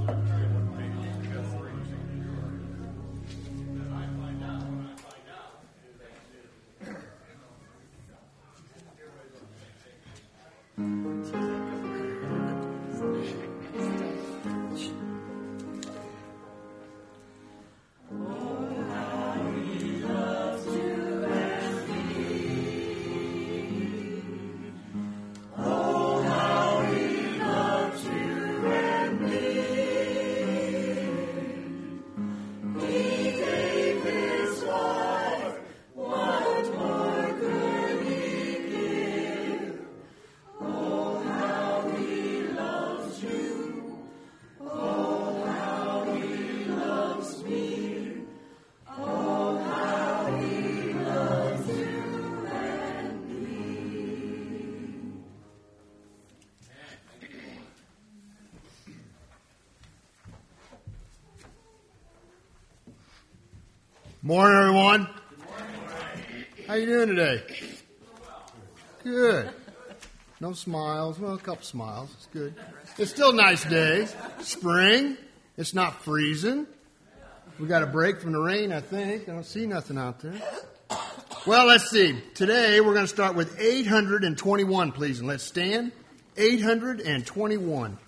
Morning, everyone. How you doing today? Good. No smiles. Well, a couple smiles. It's good. It's still a nice day. Spring. It's not freezing. We got a break from the rain, I think. I don't see nothing out there. Well, let's see. Today, we're going to start with 821, please. And let's stand. 821.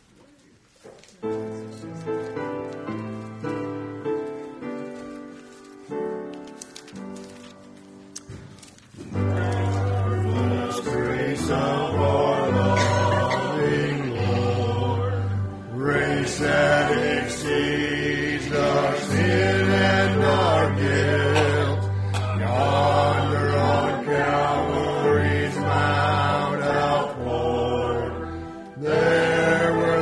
Grace of our loving Lord, grace that exceeds our sin and our guilt. Yonder on Calvary's Mount outpoured, there were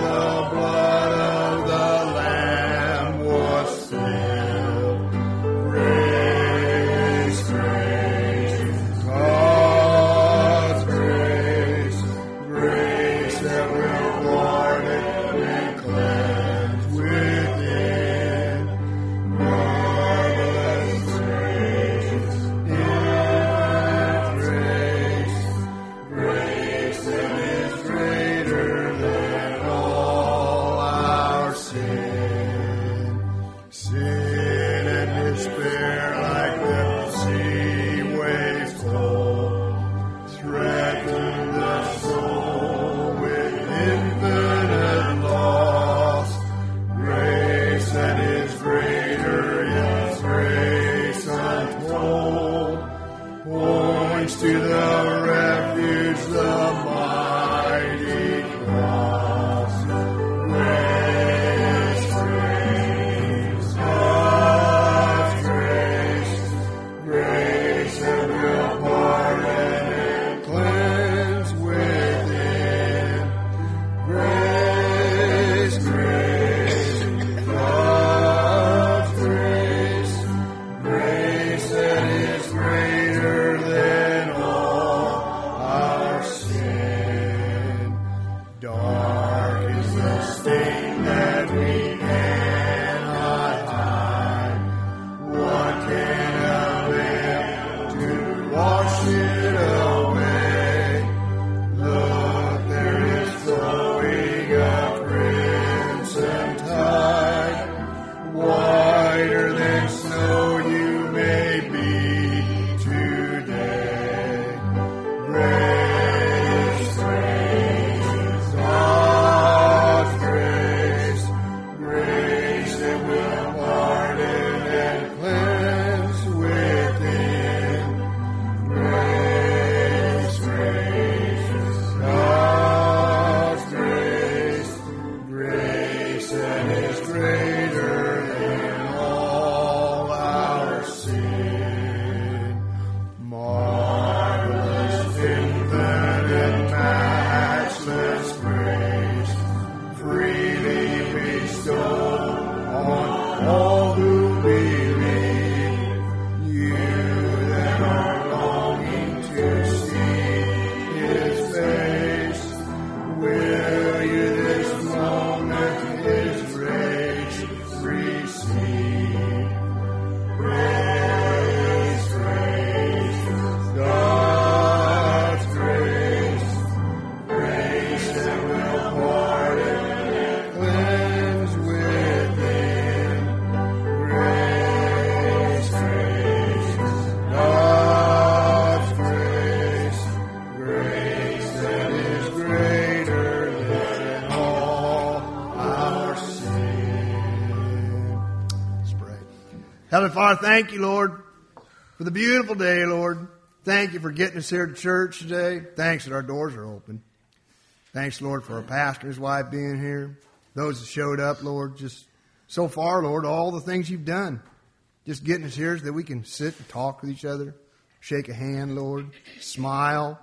Heavenly Father, thank you, Lord, for the beautiful day, Lord. Thank you for getting us here to church today. Thanks that our doors are open. Thanks, Lord, for our pastor and his wife being here. Those that showed up, Lord, just so far, Lord, all the things you've done. Just getting us here so that we can sit and talk with each other, shake a hand, Lord, smile,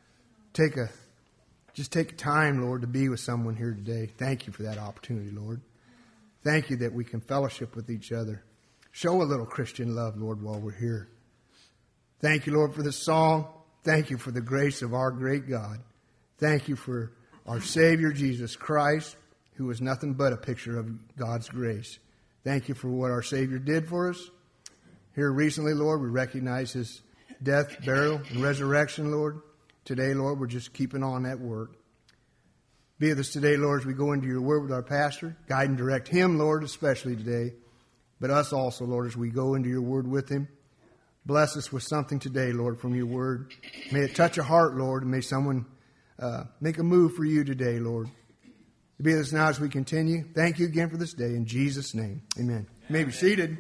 just take a time, Lord, to be with someone here today. Thank you for that opportunity, Lord. Thank you that we can fellowship with each other. Show a little Christian love, Lord, while we're here. Thank you, Lord, for this song. Thank you for the grace of our great God. Thank you for our Savior, Jesus Christ, who is nothing but a picture of God's grace. Thank you for what our Savior did for us. Here recently, Lord, we recognize His death, burial, and resurrection, Lord. Today, Lord, we're just keeping on that work. Be with us today, Lord, as we go into your word with our pastor. Guide and direct him, Lord, especially today. But us also, Lord, as we go into your word with him. Bless us with something today, Lord, from your word. May it touch a heart, Lord, and may someone make a move for you today, Lord. Be with us now as we continue. Thank you again for this day. In Jesus' name, amen. You may be seated.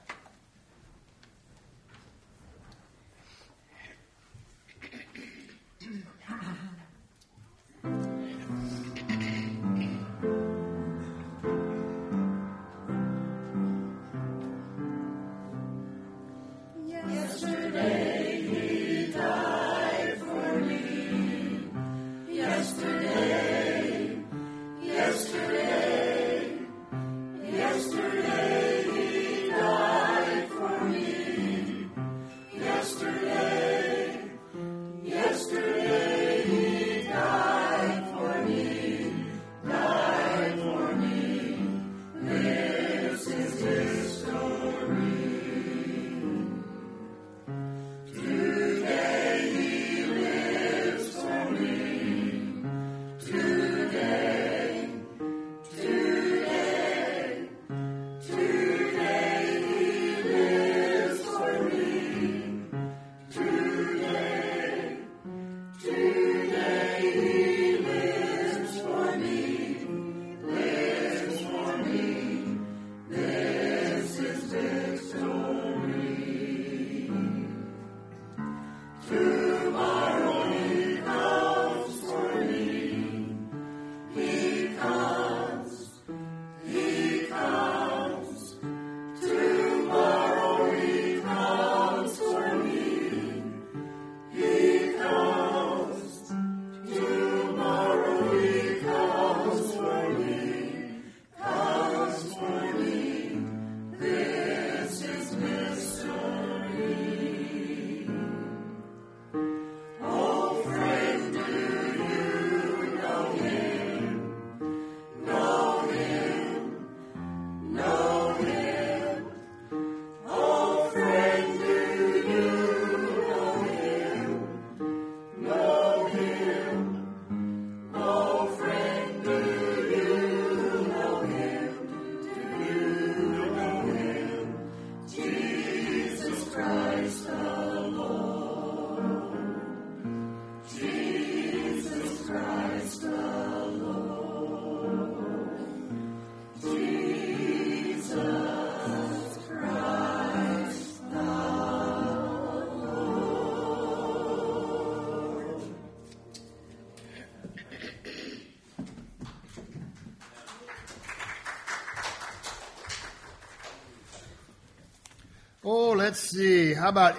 Oh, let's see. How about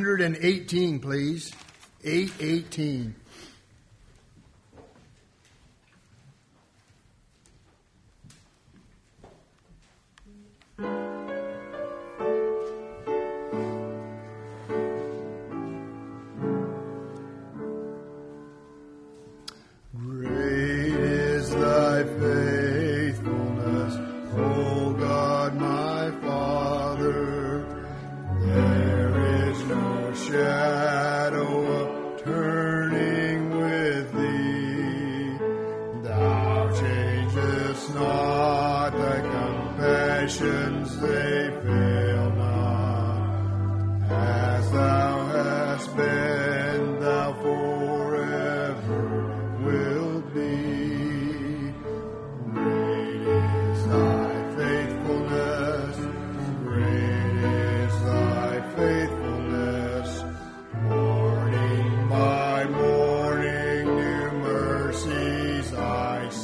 818, please? 818. Great is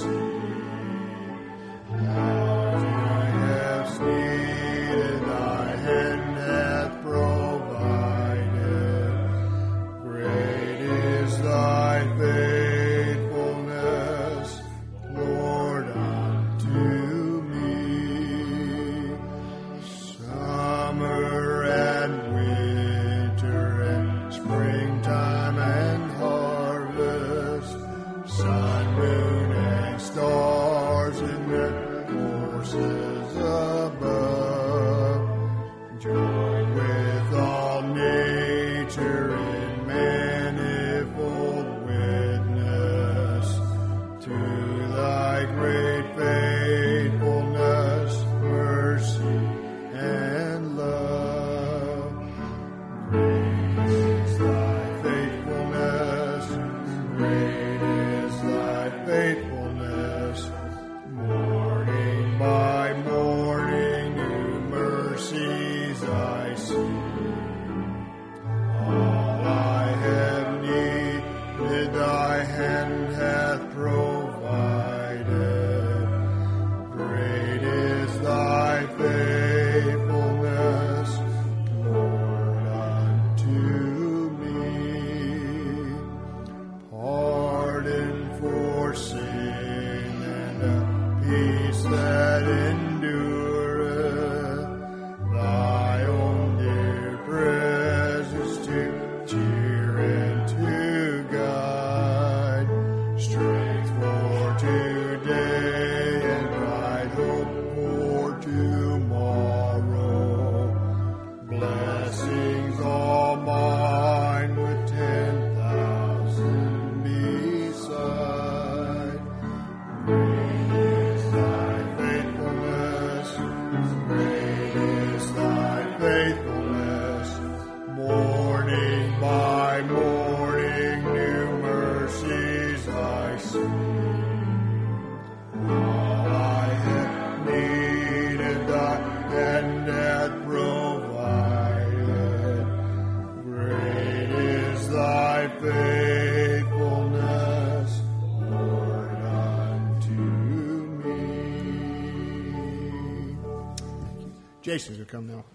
Jason's going to come now.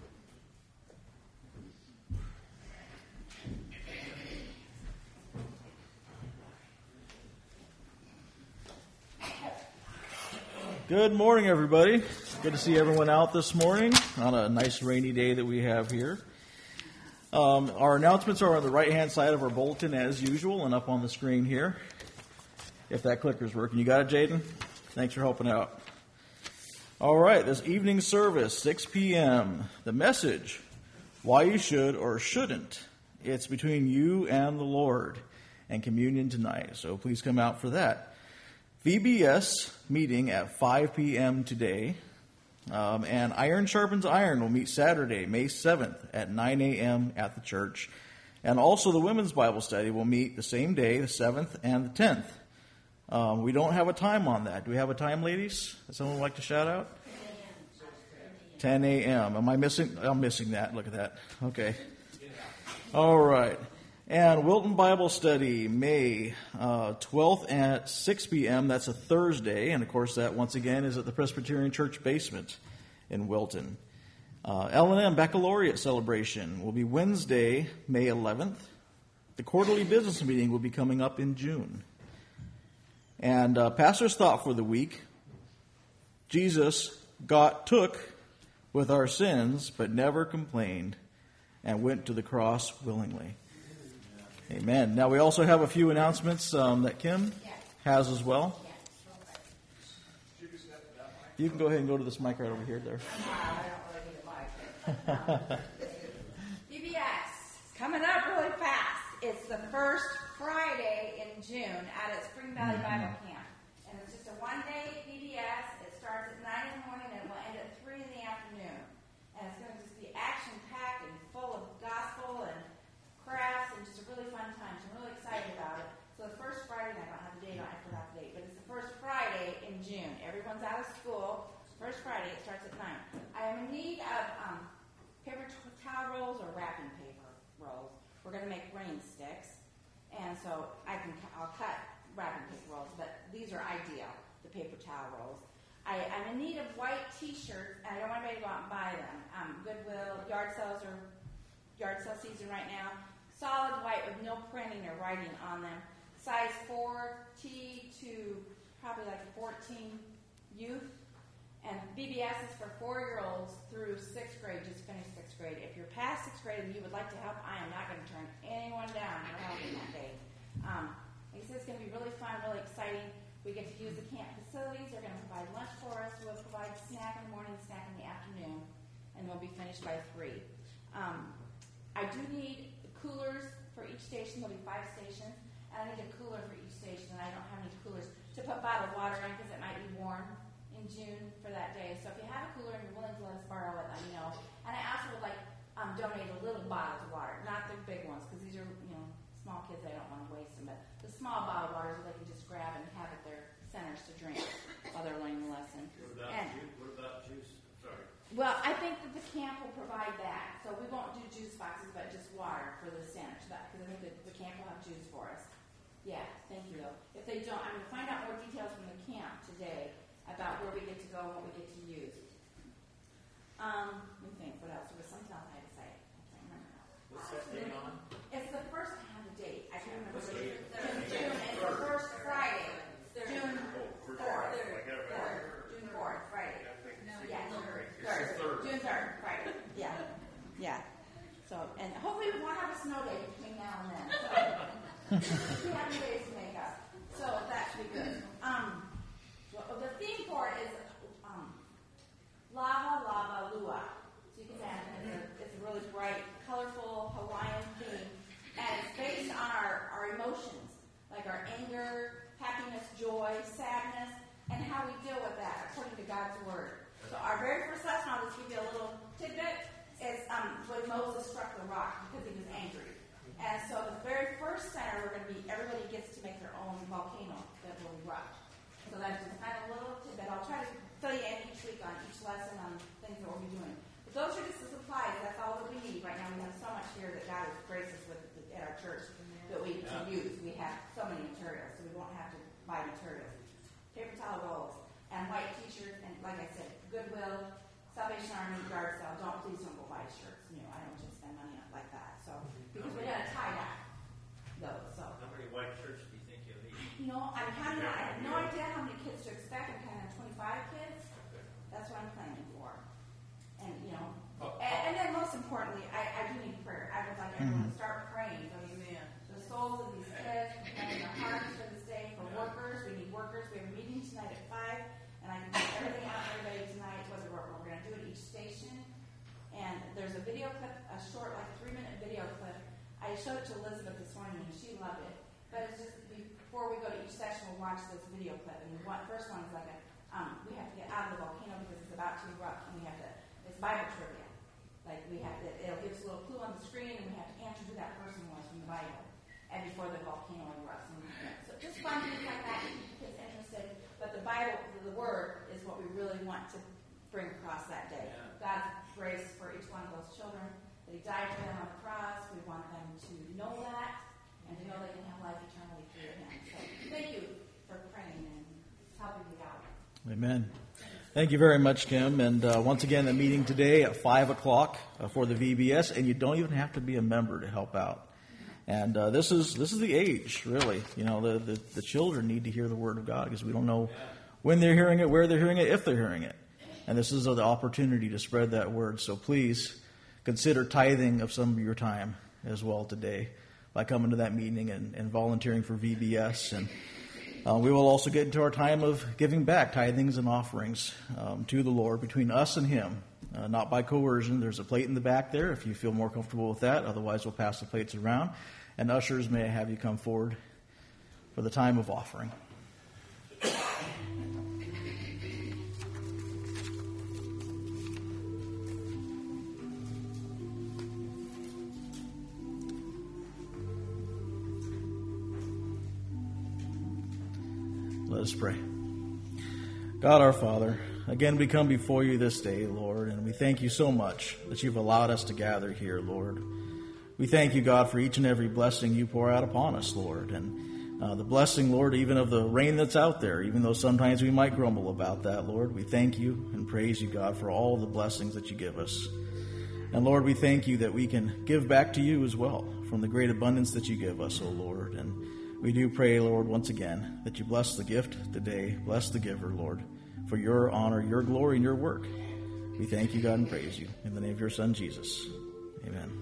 Good morning, everybody. Good to see everyone out this morning on a nice rainy day that we have here. Our announcements are on the right-hand side of our bulletin as usual and up on the screen here. If that clicker's working. You got it, Jaden? Thanks for helping out. All right, this evening service, 6 p.m. The message, why you should or shouldn't. It's between you and the Lord and communion tonight, so please come out for that. VBS meeting at 5 p.m. today, and Iron Sharpens Iron will meet Saturday, May 7th at 9 a.m. at the church. And also the Women's Bible Study will meet the same day, the 7th and the 10th. We don't have a time on that. Do we have a time, ladies? Does someone like to shout out? 10 a.m. Am I missing? I'm missing that. Look at that. Okay. All right. And Wilton Bible Study, May 12th at 6 p.m. That's a Thursday. And, of course, that, once again, is at the Presbyterian Church basement in Wilton. L&M Baccalaureate celebration will be Wednesday, May 11th. The quarterly business meeting will be coming up in June. And pastor's thought for the week, Jesus took with our sins, but never complained, and went to the cross willingly. Amen. Now we also have a few announcements that Kim has as well. You can go ahead and go to this mic right over here there. VBS, coming up really fast. It's the first Friday in June out at Spring Valley Bible Camp. And it's just a one-day VBS. It starts at 9 in the morning and will end at 3 in the afternoon. And it's going to just be action-packed and full of gospel and crafts and just a really fun time. So I'm really excited about it. So the first Friday, and I don't have the date on it, I forgot the date, but it's the first Friday in June. Everyone's out of school. First Friday, it starts at 9. I am in need of paper towel rolls or wrapping paper rolls. We're going to make rain sticks. And so I'll cut wrapping paper rolls, but these are ideal. The paper towel rolls. I'm in need of white T-shirts, and I don't want anybody to go out and buy them. Goodwill, yard sale season right now. Solid white with no printing or writing on them. Size 4T to probably like 14 youth. And BBS is for 4-year-olds through 6th grade, just finished 6th grade. If you're past 6th grade and you would like to help, I am not going to turn anyone down for helping that day. Like I said, it's going to be really fun, really exciting. We get to use the camp facilities. They're going to provide lunch for us. We'll provide snack in the morning, snack in the afternoon, and we'll be finished by 3. I do need coolers for each station. There'll be 5 stations, and I need a cooler for each station, and I don't have any coolers to put bottled water in because it might be warm in June for that day. So if you have a cooler and you're willing to let us borrow it, let me know. And I also would like donate a little bottles of water, not the big ones, because these are small kids. I don't want to waste them, but the small bottled waters they can just grab and have at their centers to drink while they're learning the lesson. What about juice? Sorry. Well, I think that the camp will provide that. So we won't do juice boxes, but just water for the centers, because I think that the camp will have juice for us. Yeah, thank you, though. If they don't, I'm going to find out more details from the camp today about where we get to go and what we get to use. Let me think. What else? There was something else I had to say. I can't remember now. What's that date on? It's the first. I have the date. I can't remember. June. It's the first Friday. June 4th. June 4th. Friday. Yeah. June 3rd. Friday. Yeah. Yeah. So, and hopefully we won't have a snow day between now and then. So, we have days to make up. So that should be good. Well, the theme for it is Lava Lava Lua. So you can imagine it's a really bright, colorful Hawaiian theme, and it's based on our emotions, like our anger, happiness, joy, sadness, and how we deal with that according to God's Word. So our very first lesson, I'll just give you a little tidbit, is when Moses struck the rock because he was angry. And so the very first center, everybody gets to make their own volcano that will erupt. So that's just kind of a little tidbit. I'll try to fill you in each week on each lesson on things that we'll be doing. But those are just the supplies. That's all that we need right now. We have so much here that God has graced us with at our church that we can use. We have so many materials, so we won't have to buy materials. Paper towel rolls and white T-shirts, and like I said, Goodwill, Salvation Army, Yard Sale. Please don't go buy shirts. I don't just spend money on it like that. So because we're gonna tie that those. So how many white shirts do you think you'll need? I'm counting. I have no idea how many kids to expect. I'm counting on 25 kids. That's what I'm planning for. And and then most importantly, I do need prayer. I would like everyone to start praying for the souls of these kids, preparing their hearts for this day. For workers, we need workers. We have a meeting tonight at 5, and I can get everything out to everybody tonight. Whether we're going to do it at each station. And there's a video clip, a short, 3-minute video clip. I showed it to Elizabeth this morning, and she loved it. But it's just before we go to each session, we'll watch this video clip. And the first one is like we have to get out of the volcano because it's about to erupt, and it's Bible trivia. It'll give us a little clue on the screen, and we have to answer who that person was from the Bible, and before the volcano erupts. So just fun things like that to keep kids interested. But the Bible, the Word, is what we really want to bring across that day. Yeah. God's grace for each one of those children, that He died for them on the cross. We want them to know that, and to know they can have life eternally through Him. So thank you for praying and helping me out. Amen. Thank you very much, Kim. And once again, a meeting today at 5 o'clock for the VBS, and you don't even have to be a member to help out. And this is the age, really. The children need to hear the Word of God because we don't know when they're hearing it, where they're hearing it, if they're hearing it. And this is the opportunity to spread that word. So please consider tithing of some of your time as well today by coming to that meeting and volunteering for VBS. And we will also get into our time of giving back tithings and offerings to the Lord between us and Him, not by coercion. There's a plate in the back there if you feel more comfortable with that. Otherwise, we'll pass the plates around. And ushers, may I have you come forward for the time of offering. Let us pray. God our Father, again we come before you this day, Lord, and we thank you so much that you've allowed us to gather here, Lord. We thank you, God, for each and every blessing you pour out upon us, Lord, and the blessing, Lord, even of the rain that's out there, even though sometimes we might grumble about that, Lord. We thank you and praise you, God, for all the blessings that you give us. And, Lord, we thank you that we can give back to you as well from the great abundance that you give us, O Lord. And we do pray, Lord, once again, that you bless the gift today, bless the giver, Lord, for your honor, your glory, and your work. We thank you, God, and praise you. In the name of your Son, Jesus. Amen.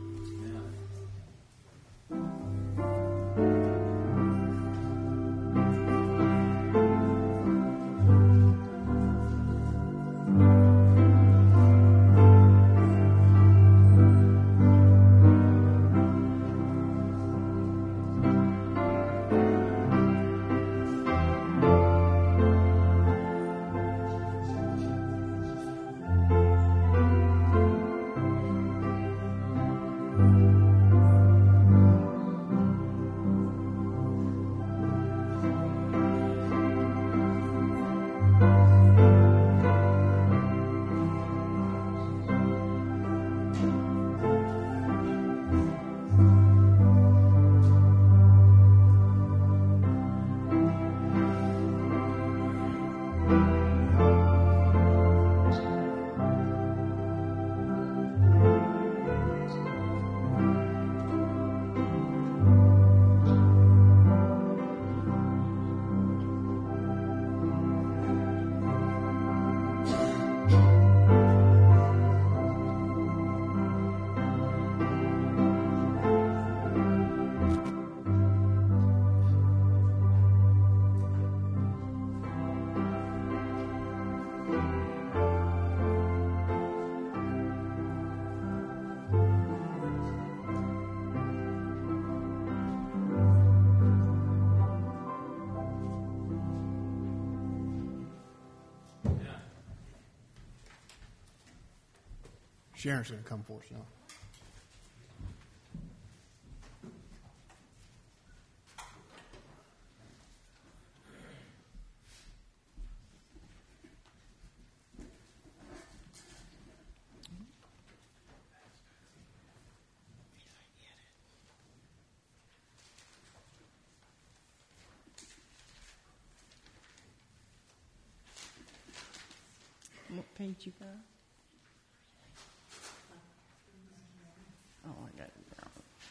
Sharon's going to come for us now. What page you got? Oh, I got it wrong.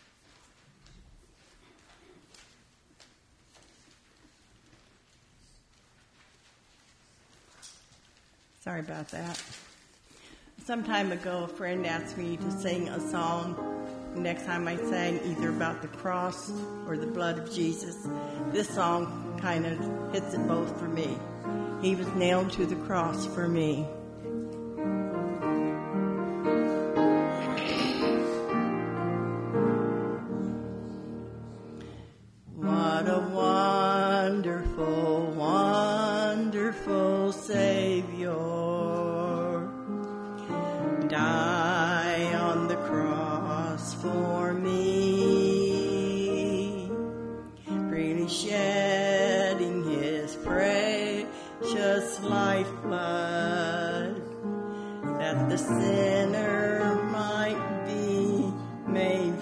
Sorry about that. Some time ago, a friend asked me to sing a song. Next time I sang either about the cross or the blood of Jesus. This song kind of hits it both for me. He was nailed to the cross for me. What a wonderful, wonderful Savior. Die on the cross for me. Freely shedding his precious lifeblood, that the sinner might be made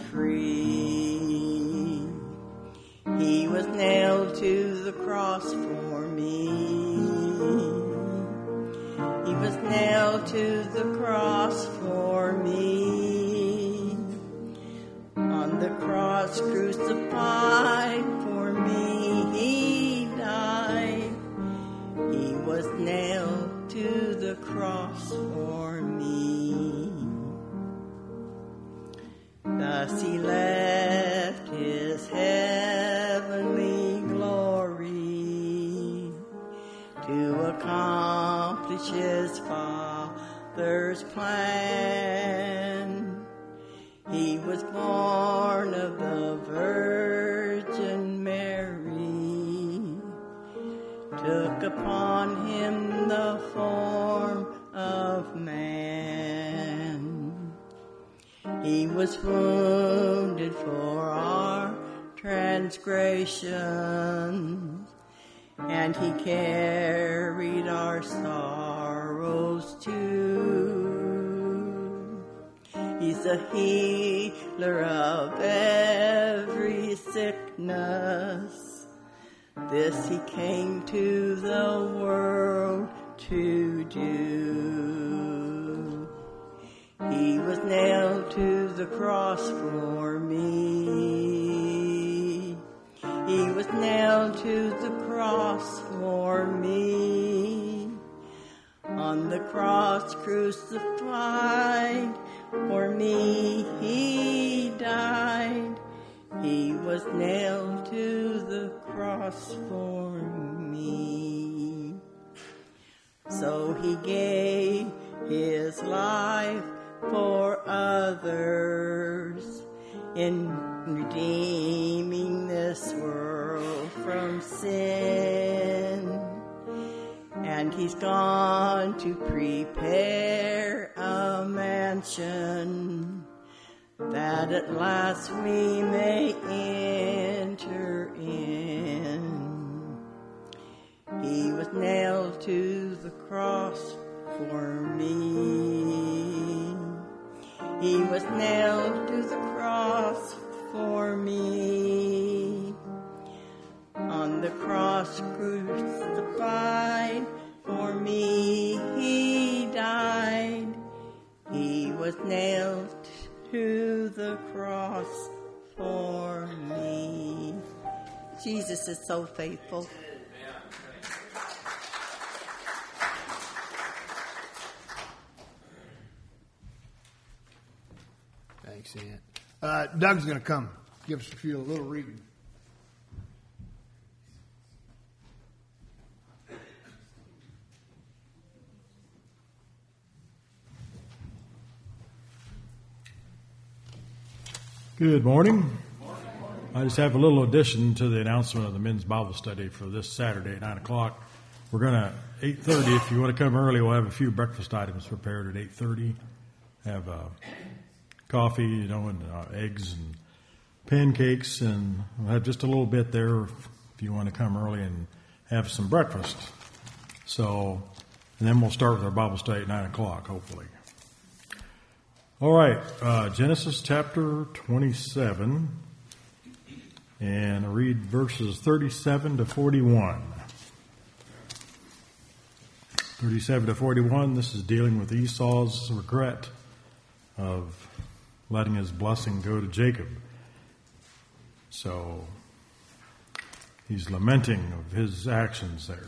free. He was nailed to the cross for me. He was nailed to the cross for me. On the cross crucified for me, he died. He was nailed to the cross for me. Thus he left his heavenly glory to accomplish his Father's plan. He was born of the Virgin Mary, took upon him the form of man. He was wounded for our transgressions, and he carried our sorrows too. He's a healer of every sickness, This he came to the world to do. He was nailed to the cross for me. He was nailed to the cross for me. On the cross crucified for me he died. He was nailed to the cross for me. So he gave his life for others in redeeming this world from sin. And he's gone to prepare a mansion that at last we may enter in. He was nailed to the cross for me. He was nailed to the cross for me. On the cross crucified for me he died. He was nailed to the cross for me. Jesus is so faithful. Thanks, Aunt. Doug's going to come give us a little reading. Good morning. I just have a little addition to the announcement of the men's Bible study for this Saturday at 9 o'clock. We're going to, 8:30, if you want to come early, we'll have a few breakfast items prepared at 8:30. Have coffee, and eggs and pancakes, and we'll have just a little bit there if you want to come early and have some breakfast. So, and then we'll start with our Bible study at 9 o'clock, hopefully. All right, Genesis chapter 27, and I'll read verses 37 to 41. 37 to 41, this is dealing with Esau's regret of letting his blessing go to Jacob. So, he's lamenting of his actions there.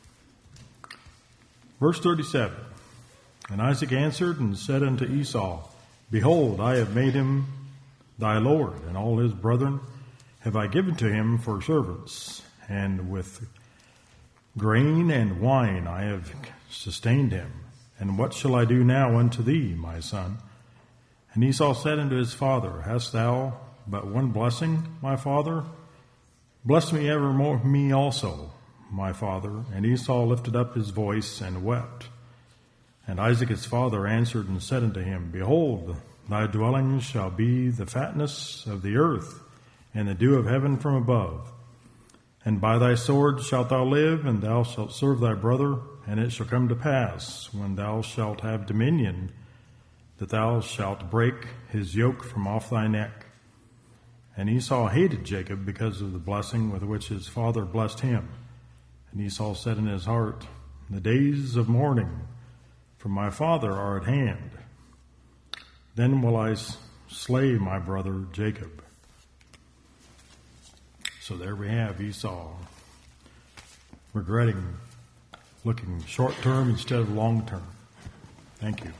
Verse 37, and Isaac answered and said unto Esau, Behold, I have made him thy Lord, and all his brethren have I given to him for servants, and with grain and wine I have sustained him. And what shall I do now unto thee, my son? And Esau said unto his father, Hast thou but one blessing, my father? Bless me evermore, me also, my father. And Esau lifted up his voice and wept. And Isaac his father answered and said unto him, Behold, thy dwelling shall be the fatness of the earth, and the dew of heaven from above. And by thy sword shalt thou live, and thou shalt serve thy brother. And it shall come to pass, when thou shalt have dominion, that thou shalt break his yoke from off thy neck. And Esau hated Jacob because of the blessing with which his father blessed him. And Esau said in his heart, The days of mourning for my father are at hand. Then will I slay my brother Jacob. So there we have Esau regretting looking short term instead of long term. Thank you.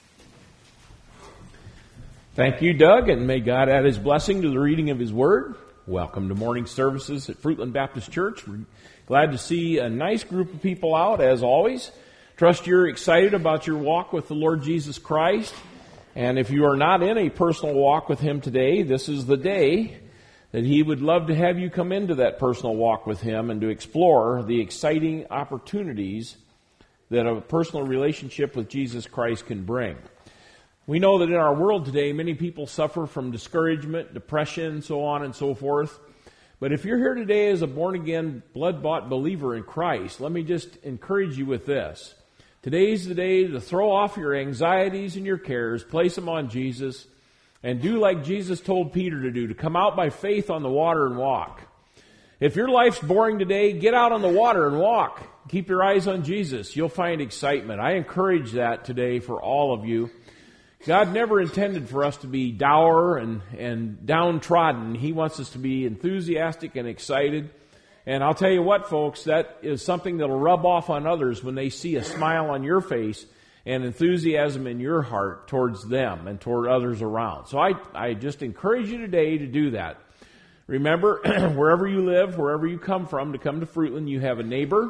Thank you, Doug, and may God add his blessing to the reading of his word. Welcome to morning services at Fruitland Baptist Church. We're glad to see a nice group of people out, as always. Trust you're excited about your walk with the Lord Jesus Christ. And if you are not in a personal walk with him today, this is the day that he would love to have you come into that personal walk with him and to explore the exciting opportunities that a personal relationship with Jesus Christ can bring. We know that in our world today, many people suffer from discouragement, depression, so on and so forth. But if you're here today as a born-again, blood-bought believer in Christ, let me just encourage you with this. Today's the day to throw off your anxieties and your cares, place them on Jesus, and do like Jesus told Peter to do, to come out by faith on the water and walk. If your life's boring today, get out on the water and walk. Keep your eyes on Jesus. You'll find excitement. I encourage that today for all of you. God never intended for us to be dour and downtrodden. He wants us to be enthusiastic and excited. And I'll tell you what, folks, that is something that'll rub off on others when they see a smile on your face and enthusiasm in your heart towards them and toward others around. So I just encourage you today to do that. Remember, wherever you live, wherever you come from, to come to Fruitland, you have a neighbor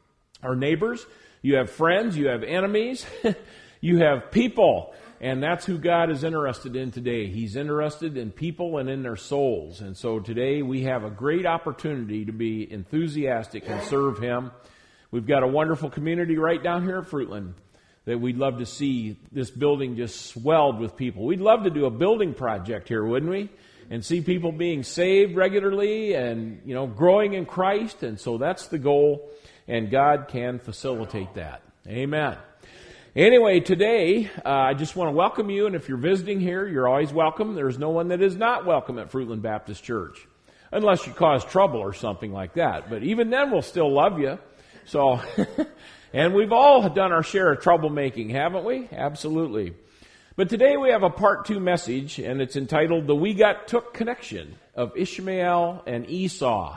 or neighbors, you have friends, you have enemies, you have people, and that's who God is interested in today. He's interested in people and in their souls. And so today we have a great opportunity to be enthusiastic and serve Him. We've got a wonderful community right down here at Fruitland that we'd love to see this building just swelled with people. We'd love to do a building project here, wouldn't we? And see people being saved regularly and, growing in Christ. And so that's the goal, and God can facilitate that. Amen. Anyway, today, I just want to welcome you, and if you're visiting here, you're always welcome. There's no one that is not welcome at Fruitland Baptist Church, unless you cause trouble or something like that. But even then, we'll still love you. So, and we've all done our share of troublemaking, haven't we? Absolutely. But today we have a part 2 message, and it's entitled, The We Got Took Connection of Ishmael and Esau.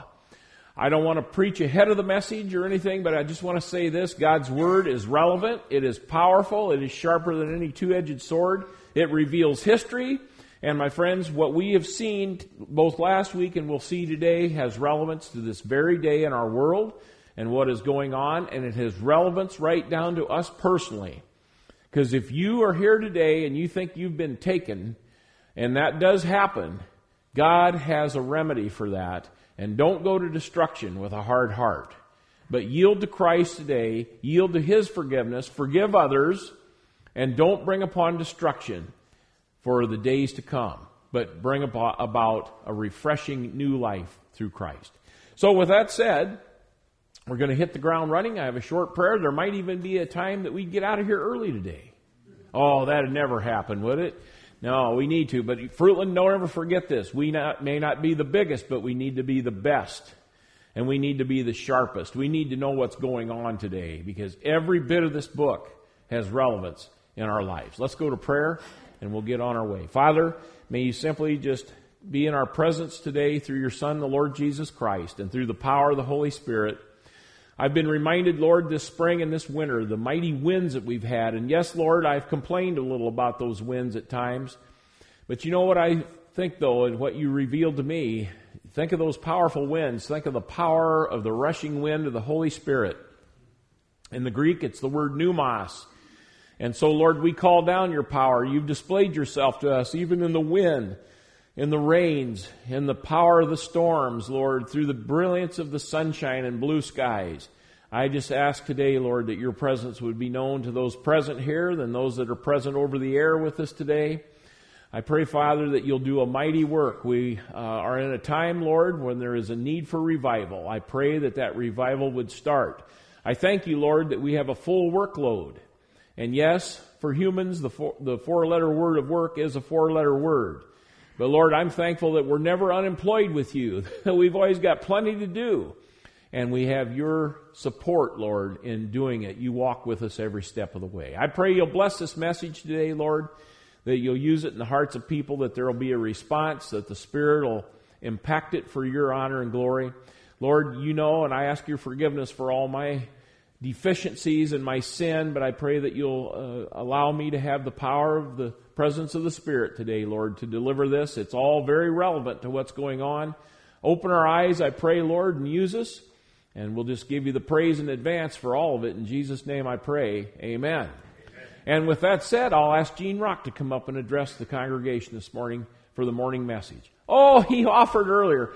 I don't want to preach ahead of the message or anything, but I just want to say this. God's Word is relevant. It is powerful. It is sharper than any two-edged sword. It reveals history. And my friends, what we have seen both last week and we'll see today has relevance to this very day in our world and what is going on. And it has relevance right down to us personally. Because if you are here today and you think you've been taken, and that does happen, God has a remedy for that. And don't go to destruction with a hard heart. But yield to Christ today, yield to His forgiveness, forgive others, and don't bring upon destruction for the days to come. But bring about a refreshing new life through Christ. So with that said, we're going to hit the ground running. I have a short prayer. There might even be a time that we get out of here early today. Oh, that'd never happen, would it? No, we need to. But Fruitland, don't ever forget this. We may not be the biggest, but we need to be the best. And we need to be the sharpest. We need to know what's going on today, because every bit of this book has relevance in our lives. Let's go to prayer, and we'll get on our way. Father, may you simply just be in our presence today through your Son, the Lord Jesus Christ, and through the power of the Holy Spirit. I've been reminded, Lord, this spring and this winter, the mighty winds that we've had. And yes, Lord, I've complained a little about those winds at times. But you know what I think, though, and what you revealed to me? Think of those powerful winds. Think of the power of the rushing wind of the Holy Spirit. In the Greek, it's the word pneumos. And so, Lord, we call down your power. You've displayed yourself to us, even in the wind, in the rains, in the power of the storms, Lord, through the brilliance of the sunshine and blue skies. I just ask today, Lord, that your presence would be known to those present here and those that are present over the air with us today. I pray, Father, that you'll do a mighty work. We are in a time, Lord, when there is a need for revival. I pray that that revival would start. I thank you, Lord, that we have a full workload. And yes, for humans, the four-letter word of work is a four-letter word. But Lord, I'm thankful that we're never unemployed with you, that we've always got plenty to do. And we have your support, Lord, in doing it. You walk with us every step of the way. I pray you'll bless this message today, Lord, that you'll use it in the hearts of people, that there will be a response, that the Spirit will impact it for your honor and glory. Lord, you know, and I ask your forgiveness for all my deficiencies and my sin, but I pray that you'll allow me to have the power of the presence of the Spirit today, Lord, to deliver this. It's all very relevant to what's going on. Open our eyes, I pray, Lord, and use us. And we'll just give you the praise in advance for all of it. In Jesus' name I pray, amen. And with that said, I'll ask Gene Rock to come up and address the congregation this morning for the morning message. Oh, he offered earlier.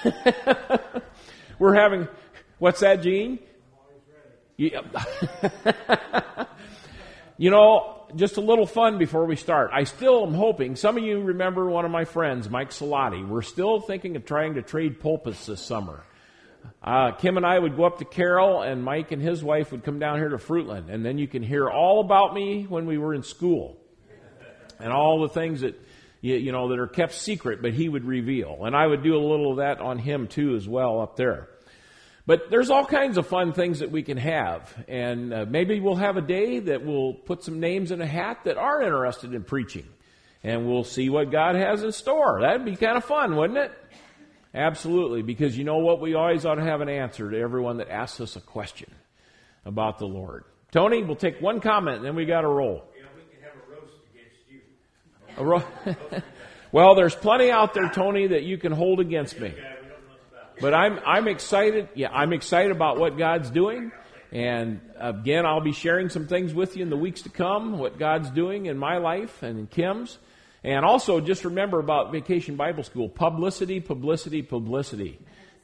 We're having, what's that, Gene? Yeah. You know, just a little fun before we start. I still am hoping, some of you remember one of my friends, Mike Salati. We're still thinking of trying to trade pulpits this summer. Kim and I would go up to Carroll, and Mike and his wife would come down here to Fruitland. And then you can hear all about me when we were in school. And all the things that that are kept secret, but he would reveal. And I would do a little of that on him too as well up there. But there's all kinds of fun things that we can have. And maybe we'll have a day that we'll put some names in a hat that are interested in preaching. And we'll see what God has in store. That'd be kind of fun, wouldn't it? Absolutely. Because you know what? We always ought to have an answer to everyone that asks us a question about the Lord. Tony, we'll take one comment and then we got to roll. We can have a roast against you. Well, there's plenty out there, Tony, that you can hold against me. But I'm excited. Yeah, I'm excited about what God's doing. And again, I'll be sharing some things with you in the weeks to come, what God's doing in my life and in Kim's. And also, just remember about Vacation Bible School, publicity, publicity, publicity.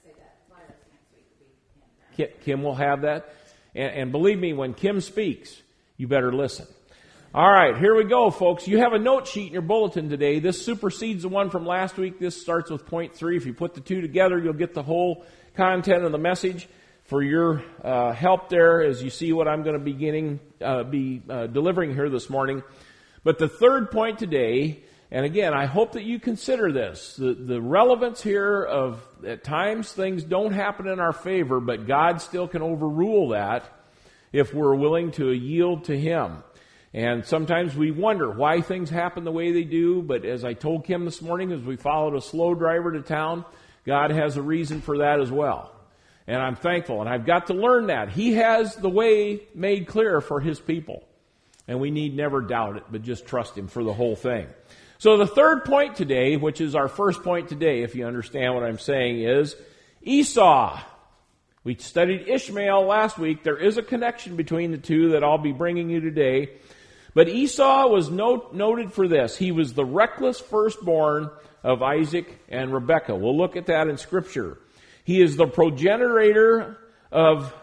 Kim will have that. And believe me, when Kim speaks, you better listen. All right, here we go, folks. You have a note sheet in your bulletin today. This supersedes the one from last week. This starts with point 3. If you put the two together, you'll get the whole content of the message. For your help there, as you see what I'm going to be delivering here this morning. But the third point today, and again, I hope that you consider this, the relevance here of at times things don't happen in our favor, but God still can overrule that if we're willing to yield to Him. And sometimes we wonder why things happen the way they do, but as I told Kim this morning, as we followed a slow driver to town, God has a reason for that as well. And I'm thankful, and I've got to learn that. He has the way made clear for His people. And we need never doubt it, but just trust Him for the whole thing. So the third point today, which is our first point today, if you understand what I'm saying, is Esau. We studied Ishmael last week. There is a connection between the two that I'll be bringing you today. But Esau was noted for this. He was the reckless firstborn of Isaac and Rebekah. We'll look at that in Scripture. He is the progenitor of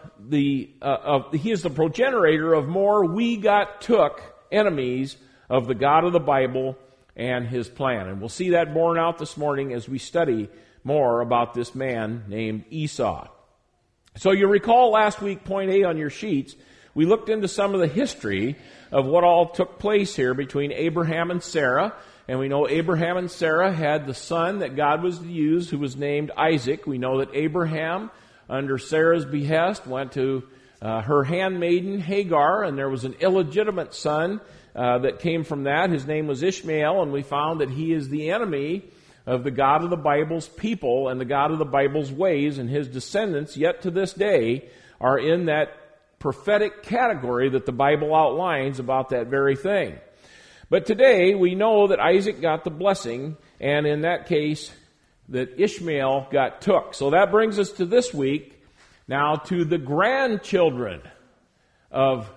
more we got took enemies of the God of the Bible and His plan. And we'll see that borne out this morning as we study more about this man named Esau. So you recall last week, point A on your sheets, we looked into some of the history of what all took place here between Abraham and Sarah. And we know Abraham and Sarah had the son that God was to use, who was named Isaac. We know that Abraham, under Sarah's behest, went to her handmaiden Hagar, and there was an illegitimate son that came from that. His name was Ishmael, and we found that he is the enemy of the God of the Bible's people and the God of the Bible's ways, and his descendants, yet to this day, are in that prophetic category that the Bible outlines about that very thing. But today, we know that Isaac got the blessing, and in that case, that Ishmael got took. So that brings us to this week, now to the grandchildren of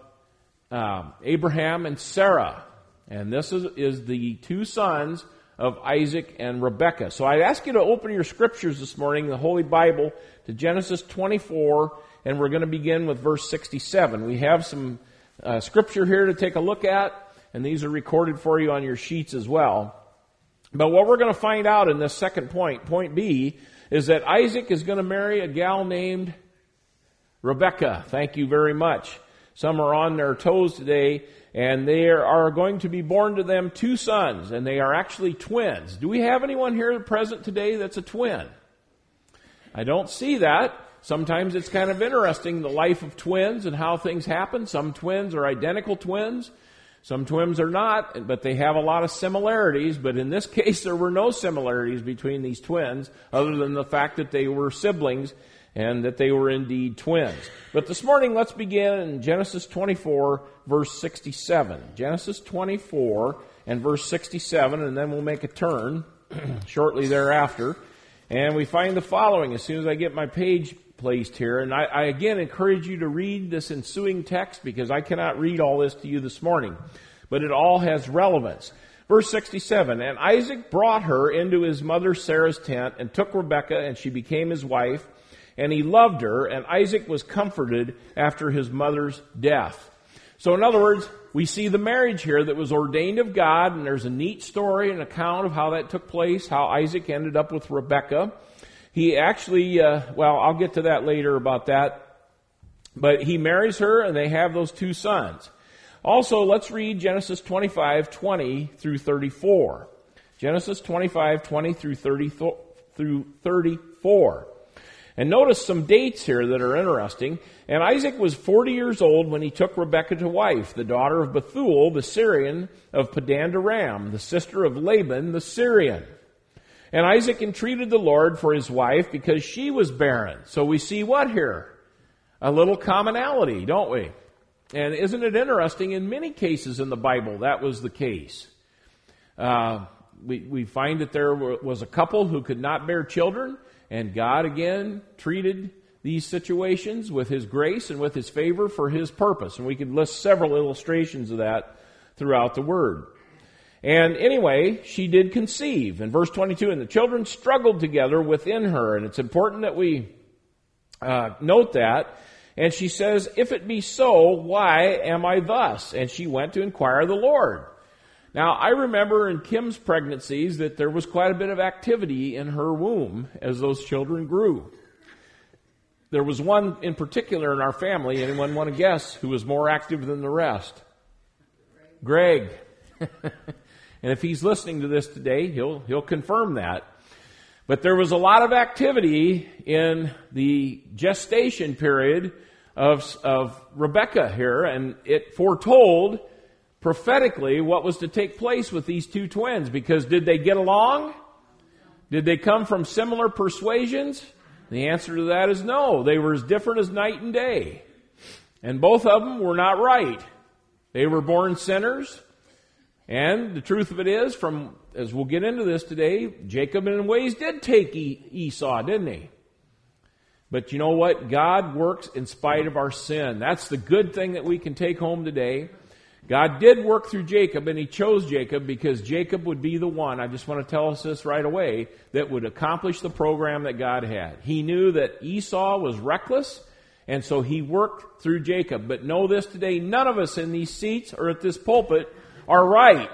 Abraham and Sarah. And this is the two sons of Isaac and Rebekah. So I'd ask you to open your scriptures this morning, the Holy Bible, to Genesis 24, and we're going to begin with verse 67. We have some scripture here to take a look at, and these are recorded for you on your sheets as well. But what we're going to find out in this second point, point B, is that Isaac is going to marry a gal named Rebekah. Thank you very much. Some are on their toes today, and there are going to be born to them two sons, and they are actually twins. Do we have anyone here present today that's a twin? I don't see that. Sometimes it's kind of interesting, the life of twins and how things happen. Some twins are identical twins. Some twins are not, but they have a lot of similarities. But in this case, there were no similarities between these twins other than the fact that they were siblings and that they were indeed twins. But this morning, let's begin in Genesis 24, verse 67. Genesis 24 and verse 67, and then we'll make a turn shortly thereafter. And we find the following as soon as I get my page placed here. And I again encourage you to read this ensuing text because I cannot read all this to you this morning. But it all has relevance. Verse 67, and Isaac brought her into his mother Sarah's tent and took Rebekah, and she became his wife. And he loved her, and Isaac was comforted after his mother's death. So in other words, we see the marriage here that was ordained of God, and there's a neat story, an account of how that took place, how Isaac ended up with Rebekah. He actually, I'll get to that later about that. But he marries her, and they have those two sons. Also, let's read Genesis 25:20 through 34. Genesis 25, 20 through 34. And notice some dates here that are interesting. And Isaac was 40 years old when he took Rebekah to wife, the daughter of Bethuel, the Syrian of Padan Aram, the sister of Laban, the Syrian. And Isaac entreated the Lord for his wife because she was barren. So we see what here? A little commonality, don't we? And isn't it interesting? In many cases in the Bible, that was the case. We find that there was a couple who could not bear children, and God again treated these situations with His grace and with His favor for His purpose. And we could list several illustrations of that throughout the Word. And anyway, she did conceive. In verse 22, and the children struggled together within her. And it's important that we note that. And she says, if it be so, why am I thus? And she went to inquire of the Lord. Now, I remember in Kim's pregnancies that there was quite a bit of activity in her womb as those children grew. There was one in particular in our family, anyone want to guess, who was more active than the rest? Greg. And if he's listening to this today, he'll confirm that. But there was a lot of activity in the gestation period of Rebekah here, and it foretold prophetically what was to take place with these two twins, because did they get along? Did they come from similar persuasions? The answer to that is no. They were as different as night and day. And both of them were not right. They were born sinners. And the truth of it is, as we'll get into this today, Jacob in ways did take Esau, didn't he? But you know what? God works in spite of our sin. That's the good thing that we can take home today. God did work through Jacob, and He chose Jacob because Jacob would be the one, I just want to tell us this right away, that would accomplish the program that God had. He knew that Esau was reckless, and so He worked through Jacob. But know this today, none of us in these seats or at this pulpit are right.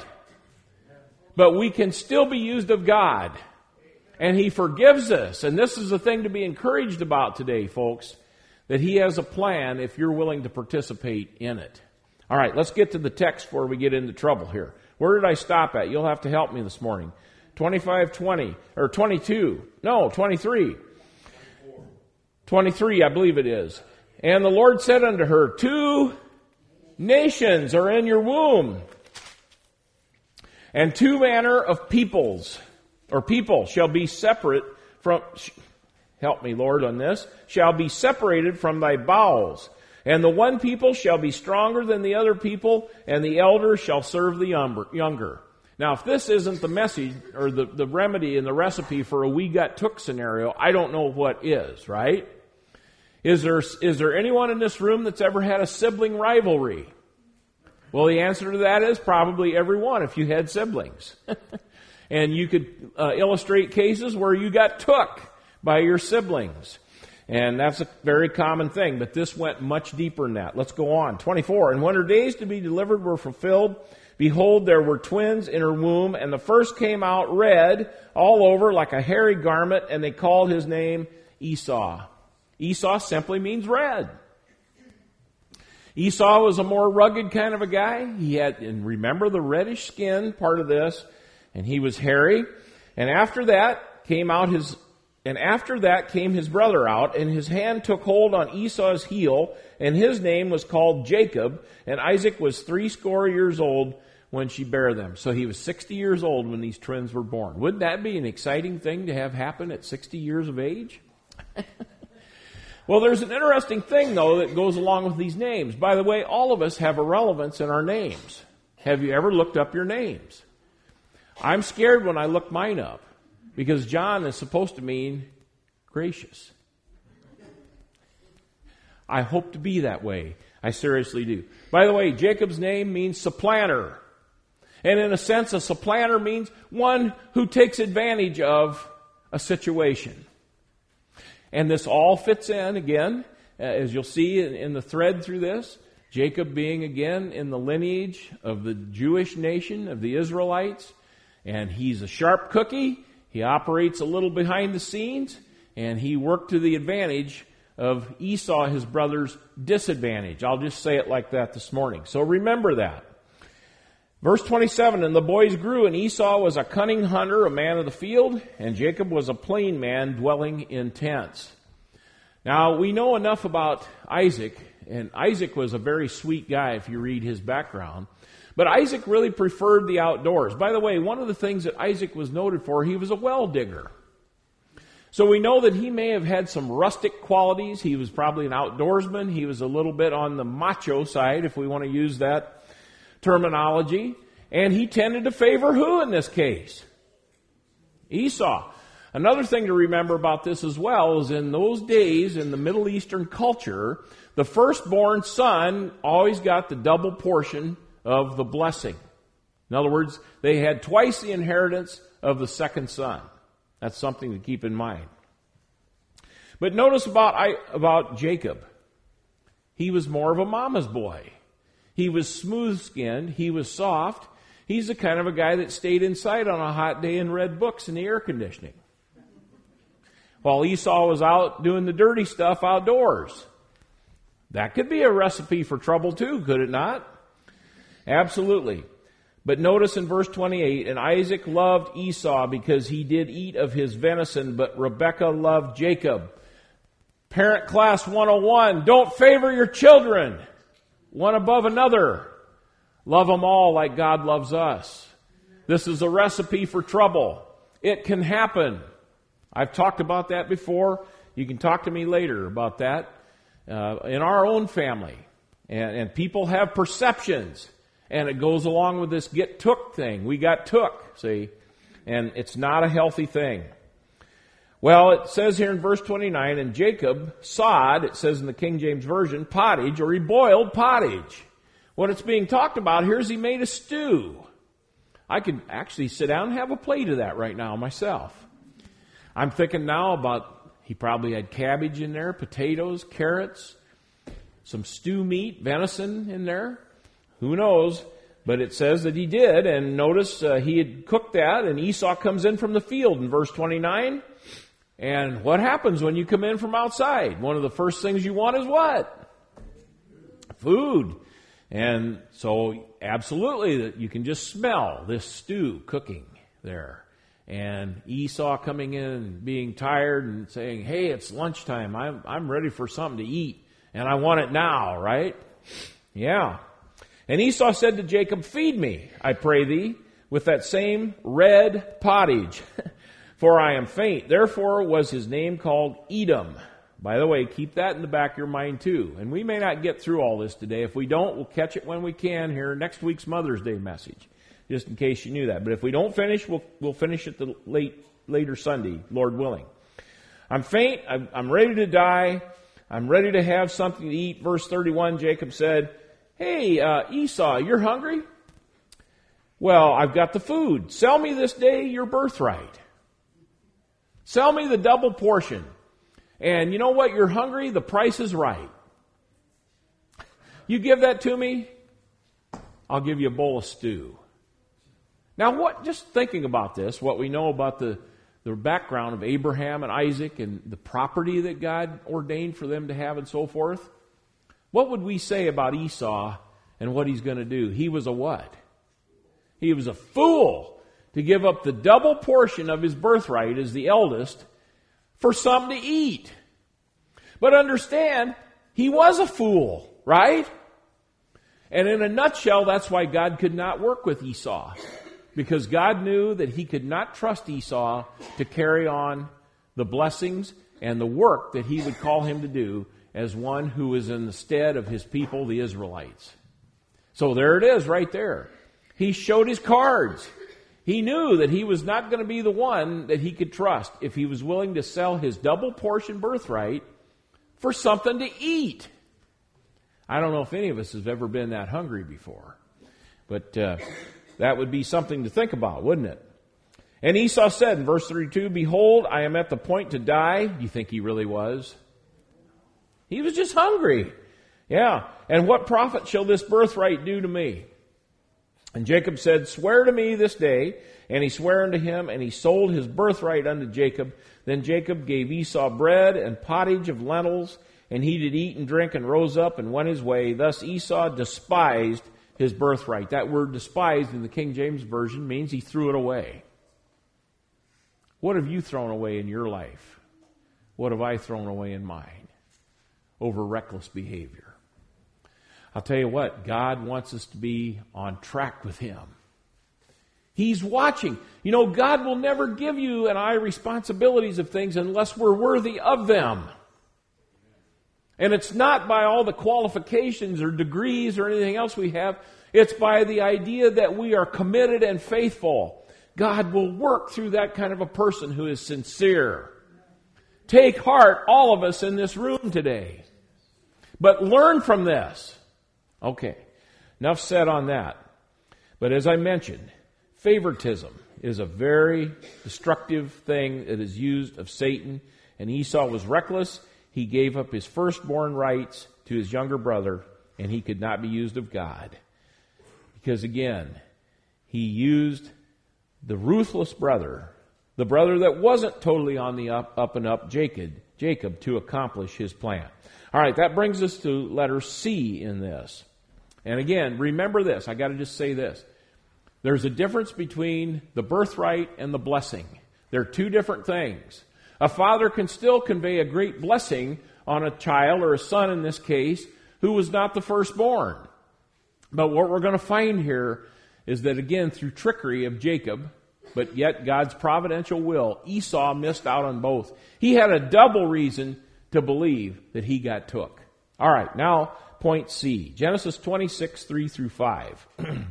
But we can still be used of God, and He forgives us. And this is the thing to be encouraged about today, folks, that He has a plan if you're willing to participate in it. All right, let's get to the text before we get into trouble here. Where did I stop at? You'll have to help me this morning. 25:20 or 22. No, 23. 23, I believe it is. And the Lord said unto her, 2 nations are in your womb, and 2 manner of peoples, or people, shall be separate from, help me, Lord, on this, shall be separated from thy bowels. And the one people shall be stronger than the other people, and the elder shall serve the younger. Now, if this isn't the message, or the remedy and the recipe for a we got took scenario, I don't know what is, right? Is there anyone in this room that's ever had a sibling rivalry? Well, the answer to that is probably everyone if you had siblings. And you could illustrate cases where you got took by your siblings. And that's a very common thing, but this went much deeper than that. Let's go on. 24. And when her days to be delivered were fulfilled, behold, there were twins in her womb, and the first came out red all over like a hairy garment, and they called his name Esau. Esau simply means red. Esau was a more rugged kind of a guy. He had, and remember the reddish skin part of this, and he was hairy. And after that came his brother out, and his hand took hold on Esau's heel, and his name was called Jacob, and Isaac was 80 years old when she bare them. So he was 60 years old when these twins were born. Wouldn't that be an exciting thing to have happen at 60 years of age? Well, there's an interesting thing, though, that goes along with these names. By the way, all of us have a relevance in our names. Have you ever looked up your names? I'm scared when I look mine up, because John is supposed to mean gracious. I hope to be that way. I seriously do. By the way, Jacob's name means supplanter. And in a sense, a supplanter means one who takes advantage of a situation. And this all fits in, again, as you'll see in the thread through this, Jacob being, again, in the lineage of the Jewish nation, of the Israelites. And he's a sharp cookie. He operates a little behind the scenes, and he worked to the advantage of Esau, his brother's disadvantage. I'll just say it like that this morning. So remember that. Verse 27, and the boys grew, and Esau was a cunning hunter, a man of the field, and Jacob was a plain man dwelling in tents. Now, we know enough about Isaac, and Isaac was a very sweet guy if you read his background. But Isaac really preferred the outdoors. By the way, one of the things that Isaac was noted for, he was a well digger. So we know that he may have had some rustic qualities. He was probably an outdoorsman. He was a little bit on the macho side, if we want to use that terminology. And he tended to favor who in this case? Esau. Another thing to remember about this as well is in those days, in the Middle Eastern culture, the firstborn son always got the double portion of the blessing. In other words, they had twice the inheritance of the second son. That's something to keep in mind. But notice about Jacob. He was more of a mama's boy. He was smooth-skinned. He was soft. He's the kind of a guy that stayed inside on a hot day and read books in the air conditioning, while Esau was out doing the dirty stuff outdoors. That could be a recipe for trouble too, could it not? Absolutely. But notice in verse 28, and Isaac loved Esau because he did eat of his venison, but Rebekah loved Jacob. Parent Class 101, don't favor your children one above another. Love them all like God loves us. This is a recipe for trouble. It can happen. I've talked about that before. You can talk to me later about that in our own family. And people have perceptions. And it goes along with this get took thing. We got took, see? And it's not a healthy thing. Well, it says here in verse 29, and Jacob sod, it says in the King James Version, pottage, or he boiled pottage. What it's being talked about here is he made a stew. I could actually sit down and have a plate of that right now myself. I'm thinking now about, he probably had cabbage in there, potatoes, carrots, some stew meat, venison in there. Who knows? But it says that he did, and notice he had cooked that, and Esau comes in from the field in verse 29. And what happens when you come in from outside? One of the first things you want is what? Food. And so absolutely, you can just smell this stew cooking there. And Esau coming in and being tired and saying, hey, it's lunchtime. I'm ready for something to eat. And I want it now, right? Yeah. And Esau said to Jacob, feed me, I pray thee, with that same red pottage, for I am faint. Therefore was his name called Edom. By the way, keep that in the back of your mind too. And we may not get through all this today. If we don't, we'll catch it when we can here next week's Mother's Day message, just in case you knew that. But if we don't finish, we'll finish it the later Sunday, Lord willing. I'm faint. I'm ready to die. I'm ready to have something to eat. Verse 31, Jacob said, hey, Esau, you're hungry? Well, I've got the food. Sell me this day your birthright. Sell me the double portion. And you know what? You're hungry. The price is right. You give that to me, I'll give you a bowl of stew. Now, just thinking about this, what we know about the background of Abraham and Isaac and the property that God ordained for them to have and so forth, what would we say about Esau and what he's going to do? He was a what? He was a fool to give up the double portion of his birthright as the eldest for something to eat. But understand, he was a fool, right? And in a nutshell, that's why God could not work with Esau. Because God knew that he could not trust Esau to carry on the blessings and the work that he would call him to do as one who is in the stead of his people, the Israelites. So there it is right there. He showed his cards. He knew that he was not going to be the one that he could trust if he was willing to sell his double portion birthright for something to eat. I don't know if any of us have ever been that hungry before. But that would be something to think about, wouldn't it? And Esau said in verse 32, behold, I am at the point to die. Do you think he really was? He was just hungry. Yeah. And what profit shall this birthright do to me? And Jacob said, swear to me this day. And he sware unto him, and he sold his birthright unto Jacob. Then Jacob gave Esau bread and pottage of lentils, and he did eat and drink and rose up and went his way. Thus Esau despised his birthright. That word despised in the King James Version means he threw it away. What have you thrown away in your life? What have I thrown away in mine? Over reckless behavior. I'll tell you what, God wants us to be on track with him. He's watching. You know, God will never give you and I responsibilities of things unless we're worthy of them. And it's not by all the qualifications or degrees or anything else we have. It's by the idea that we are committed and faithful. God will work through that kind of a person who is sincere. Take heart, all of us in this room today. But learn from this. Okay, enough said on that. But as I mentioned, favoritism is a very destructive thing that is used of Satan. And Esau was reckless. He gave up his firstborn rights to his younger brother, and he could not be used of God. Because again, he used the ruthless brother, the brother that wasn't totally on the up and up, Jacob, to accomplish his plan. All right, that brings us to letter C in this. And again, remember this. I got to just say this. There's a difference between the birthright and the blessing. They're two different things. A father can still convey a great blessing on a child, or a son in this case, who was not the firstborn. But what we're going to find here is that, again, through trickery of Jacob, but yet God's providential will, Esau missed out on both. He had a double reason to believe that he got took. All right, now point C. Genesis 26, 3 through 5.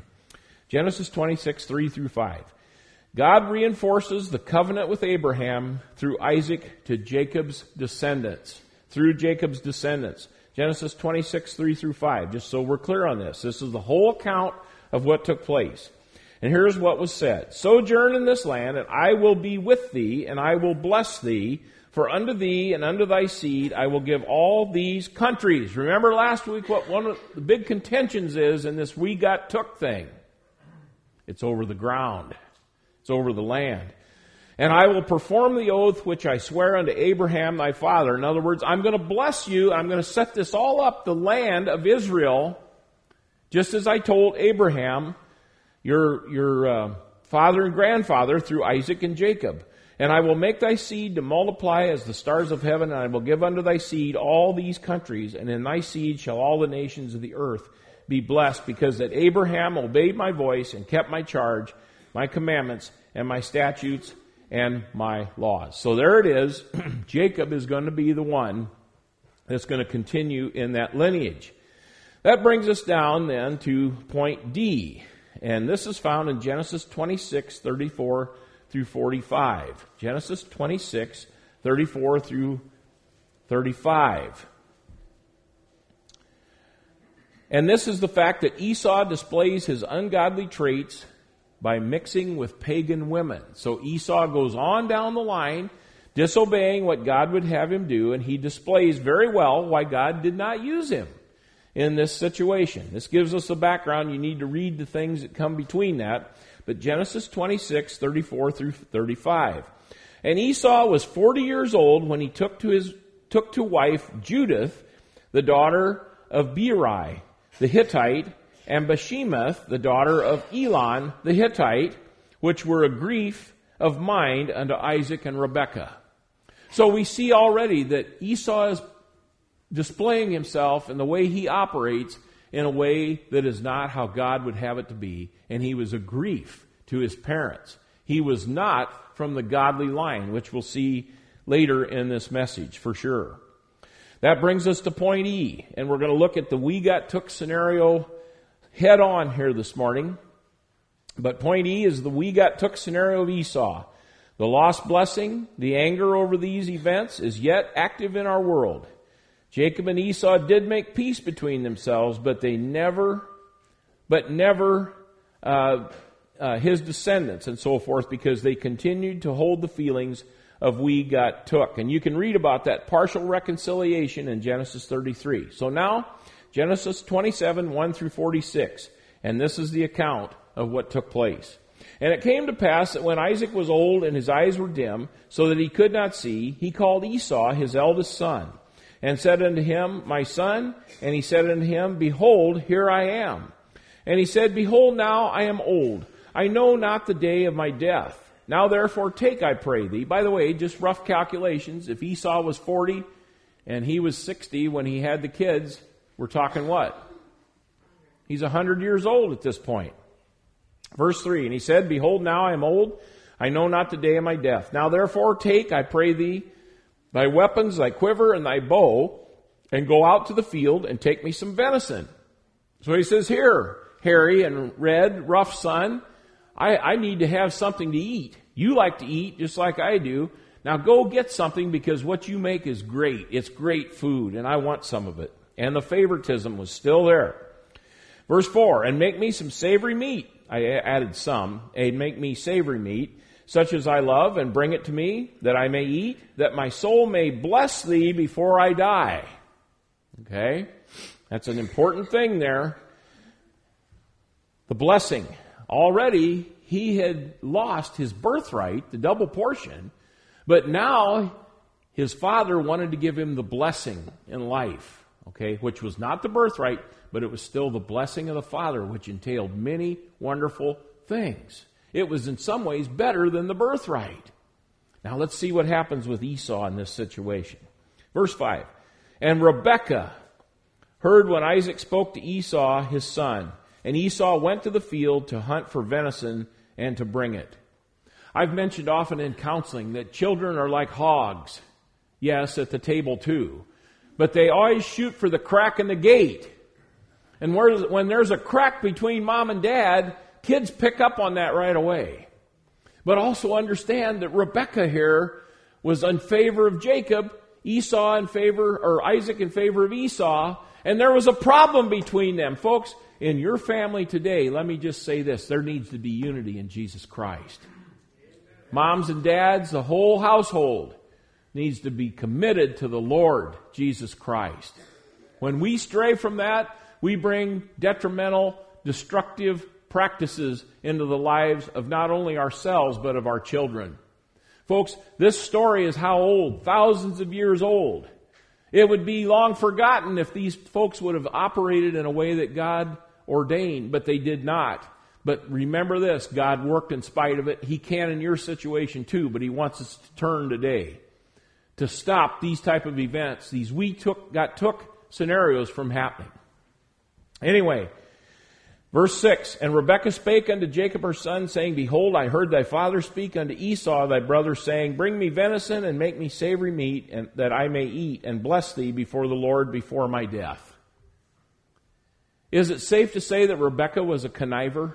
Genesis 26, 3 through 5. God reinforces the covenant with Abraham through Isaac to Jacob's descendants. Through Jacob's descendants. Genesis 26, 3 through 5. Just so we're clear on this. This is the whole account of what took place. And here's what was said. Sojourn in this land, and I will be with thee, and I will bless thee. For unto thee and unto thy seed I will give all these countries. Remember last week what one of the big contentions is in this we got took thing. It's over the ground. It's over the land. And I will perform the oath which I swear unto Abraham thy father. In other words, I'm going to bless you. I'm going to set this all up, the land of Israel, just as I told Abraham, your father and grandfather, through Isaac and Jacob. And I will make thy seed to multiply as the stars of heaven, and I will give unto thy seed all these countries, and in thy seed shall all the nations of the earth be blessed, because that Abraham obeyed my voice and kept my charge, my commandments, and my statutes, and my laws. So there it is. Jacob is going to be the one that's going to continue in that lineage. That brings us down then to point D. And this is found in Genesis 26, 34 through 45. Genesis 26, 34 through 35. And this is the fact that Esau displays his ungodly traits by mixing with pagan women. So Esau goes on down the line, disobeying what God would have him do, and he displays very well why God did not use him in this situation. This gives us a background. You need to read the things that come between that. But Genesis 26, 34 through 35. And Esau was 40 years old when he took to wife Judith, the daughter of Beeri, the Hittite, and Bashemath, the daughter of Elon, the Hittite, which were a grief of mind unto Isaac and Rebekah. So we see already that Esau is displaying himself in the way he operates in a way that is not how God would have it to be. And he was a grief to his parents. He was not from the godly line, which we'll see later in this message for sure. That brings us to point E. And we're going to look at the we got took scenario head on here this morning. But point E is the we got took scenario of Esau. The lost blessing, the anger over these events is yet active in our world. Jacob and Esau did make peace between themselves, but never his descendants and so forth, because they continued to hold the feelings of we got took. And you can read about that partial reconciliation in Genesis 33. So now, Genesis 27, 1 through 46. And this is the account of what took place. And it came to pass that when Isaac was old and his eyes were dim, so that he could not see, he called Esau his eldest son, and said unto him, My son. And he said unto him, Behold, here I am. And he said, Behold, now I am old. I know not the day of my death. Now therefore take, I pray thee. By the way, just rough calculations. If Esau was 40 and he was 60 when he had the kids, we're talking what? He's 100 years old at this point. Verse 3, and he said, Behold, now I am old. I know not the day of my death. Now therefore take, I pray thee, thy weapons, thy quiver, and thy bow, and go out to the field and take me some venison. So he says, Here, hairy and red, rough son, I need to have something to eat. You like to eat just like I do. Now go get something because what you make is great. It's great food, and I want some of it. And the favoritism was still there. Verse 4, and make me some savory meat. I added some. And make me savory meat, such as I love, and bring it to me, that I may eat, that my soul may bless thee before I die. Okay? That's an important thing there. The blessing. Already, he had lost his birthright, the double portion, but now his father wanted to give him the blessing in life, okay, which was not the birthright, but it was still the blessing of the father, which entailed many wonderful things. It was in some ways better than the birthright. Now let's see what happens with Esau in this situation. Verse 5, and Rebekah heard when Isaac spoke to Esau his son, and Esau went to the field to hunt for venison and to bring it. I've mentioned often in counseling that children are like hogs. Yes, at the table too. But they always shoot for the crack in the gate. And when there's a crack between mom and dad, kids pick up on that right away. But also understand that Rebekah here was in favor of Jacob, Isaac in favor of Esau, and there was a problem between them. Folks, in your family today, let me just say this, there needs to be unity in Jesus Christ. Moms and dads, the whole household needs to be committed to the Lord Jesus Christ. When we stray from that, we bring detrimental, destructive practices into the lives of not only ourselves, but of our children. Folks, this story is how old? Thousands of years old. It would be long forgotten if these folks would have operated in a way that God ordained, but they did not. But remember this, God worked in spite of it. He can in your situation too, but He wants us to turn today to stop these type of events, these took scenarios from happening. Anyway, verse 6, and Rebekah spake unto Jacob her son, saying, Behold, I heard thy father speak unto Esau thy brother, saying, Bring me venison and make me savory meat, and that I may eat and bless thee before the Lord before my death. Is it safe to say that Rebekah was a conniver?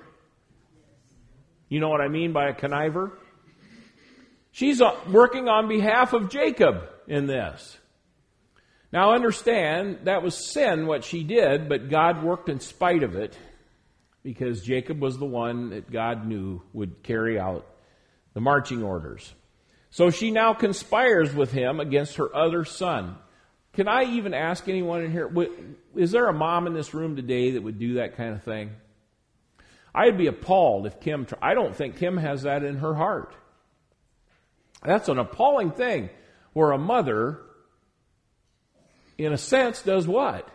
You know what I mean by a conniver? She's working on behalf of Jacob in this. Now understand, that was sin what she did, but God worked in spite of it because Jacob was the one that God knew would carry out the marching orders. So she now conspires with him against her other son. Can I even ask anyone in here, is there a mom in this room today that would do that kind of thing? I'd be appalled if I don't think Kim has that in her heart. That's an appalling thing where a mother, in a sense, does what?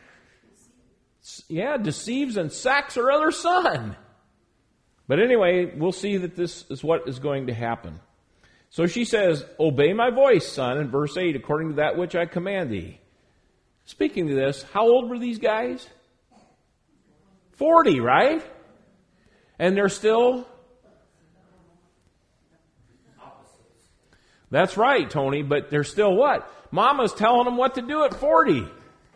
Yeah, deceives and sacks her other son. But anyway, we'll see that this is what is going to happen. So she says, Obey my voice, son, in verse 8, according to that which I command thee. Speaking to this, how old were these guys? 40, right? And they're still? That's right, Tony, but they're still what? Mama's telling them what to do at 40.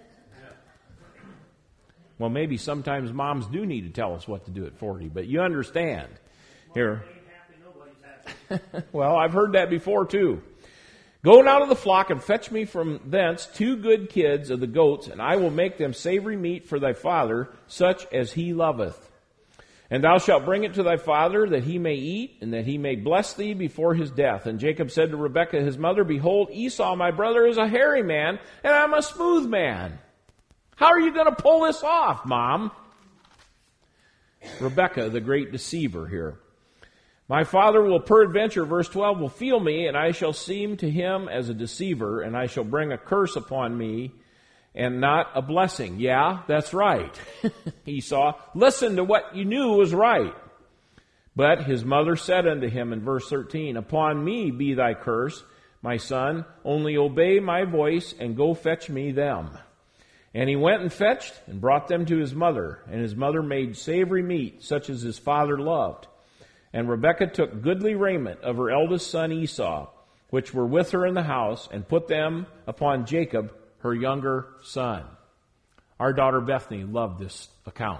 Well, maybe sometimes moms do need to tell us what to do at 40, but you understand. Here. Well, I've heard that before too. Go now to the flock and fetch me from thence 2 good kids of the goats, and I will make them savory meat for thy father, such as he loveth. And thou shalt bring it to thy father, that he may eat, and that he may bless thee before his death. And Jacob said to Rebekah his mother, Behold, Esau my brother is a hairy man, and I'm a smooth man. How are you going to pull this off, Mom? Rebekah, the great deceiver here. My father will peradventure, verse 12, will feel me, and I shall seem to him as a deceiver, and I shall bring a curse upon me, and not a blessing. Yeah, that's right. Esau, listen to what you knew was right. But his mother said unto him in verse 13, Upon me be thy curse, my son, only obey my voice and go fetch me them. And he went and fetched and brought them to his mother, and his mother made savory meat, such as his father loved. And Rebekah took goodly raiment of her eldest son Esau, which were with her in the house, and put them upon Jacob, her younger son. Our daughter Bethany loved this account.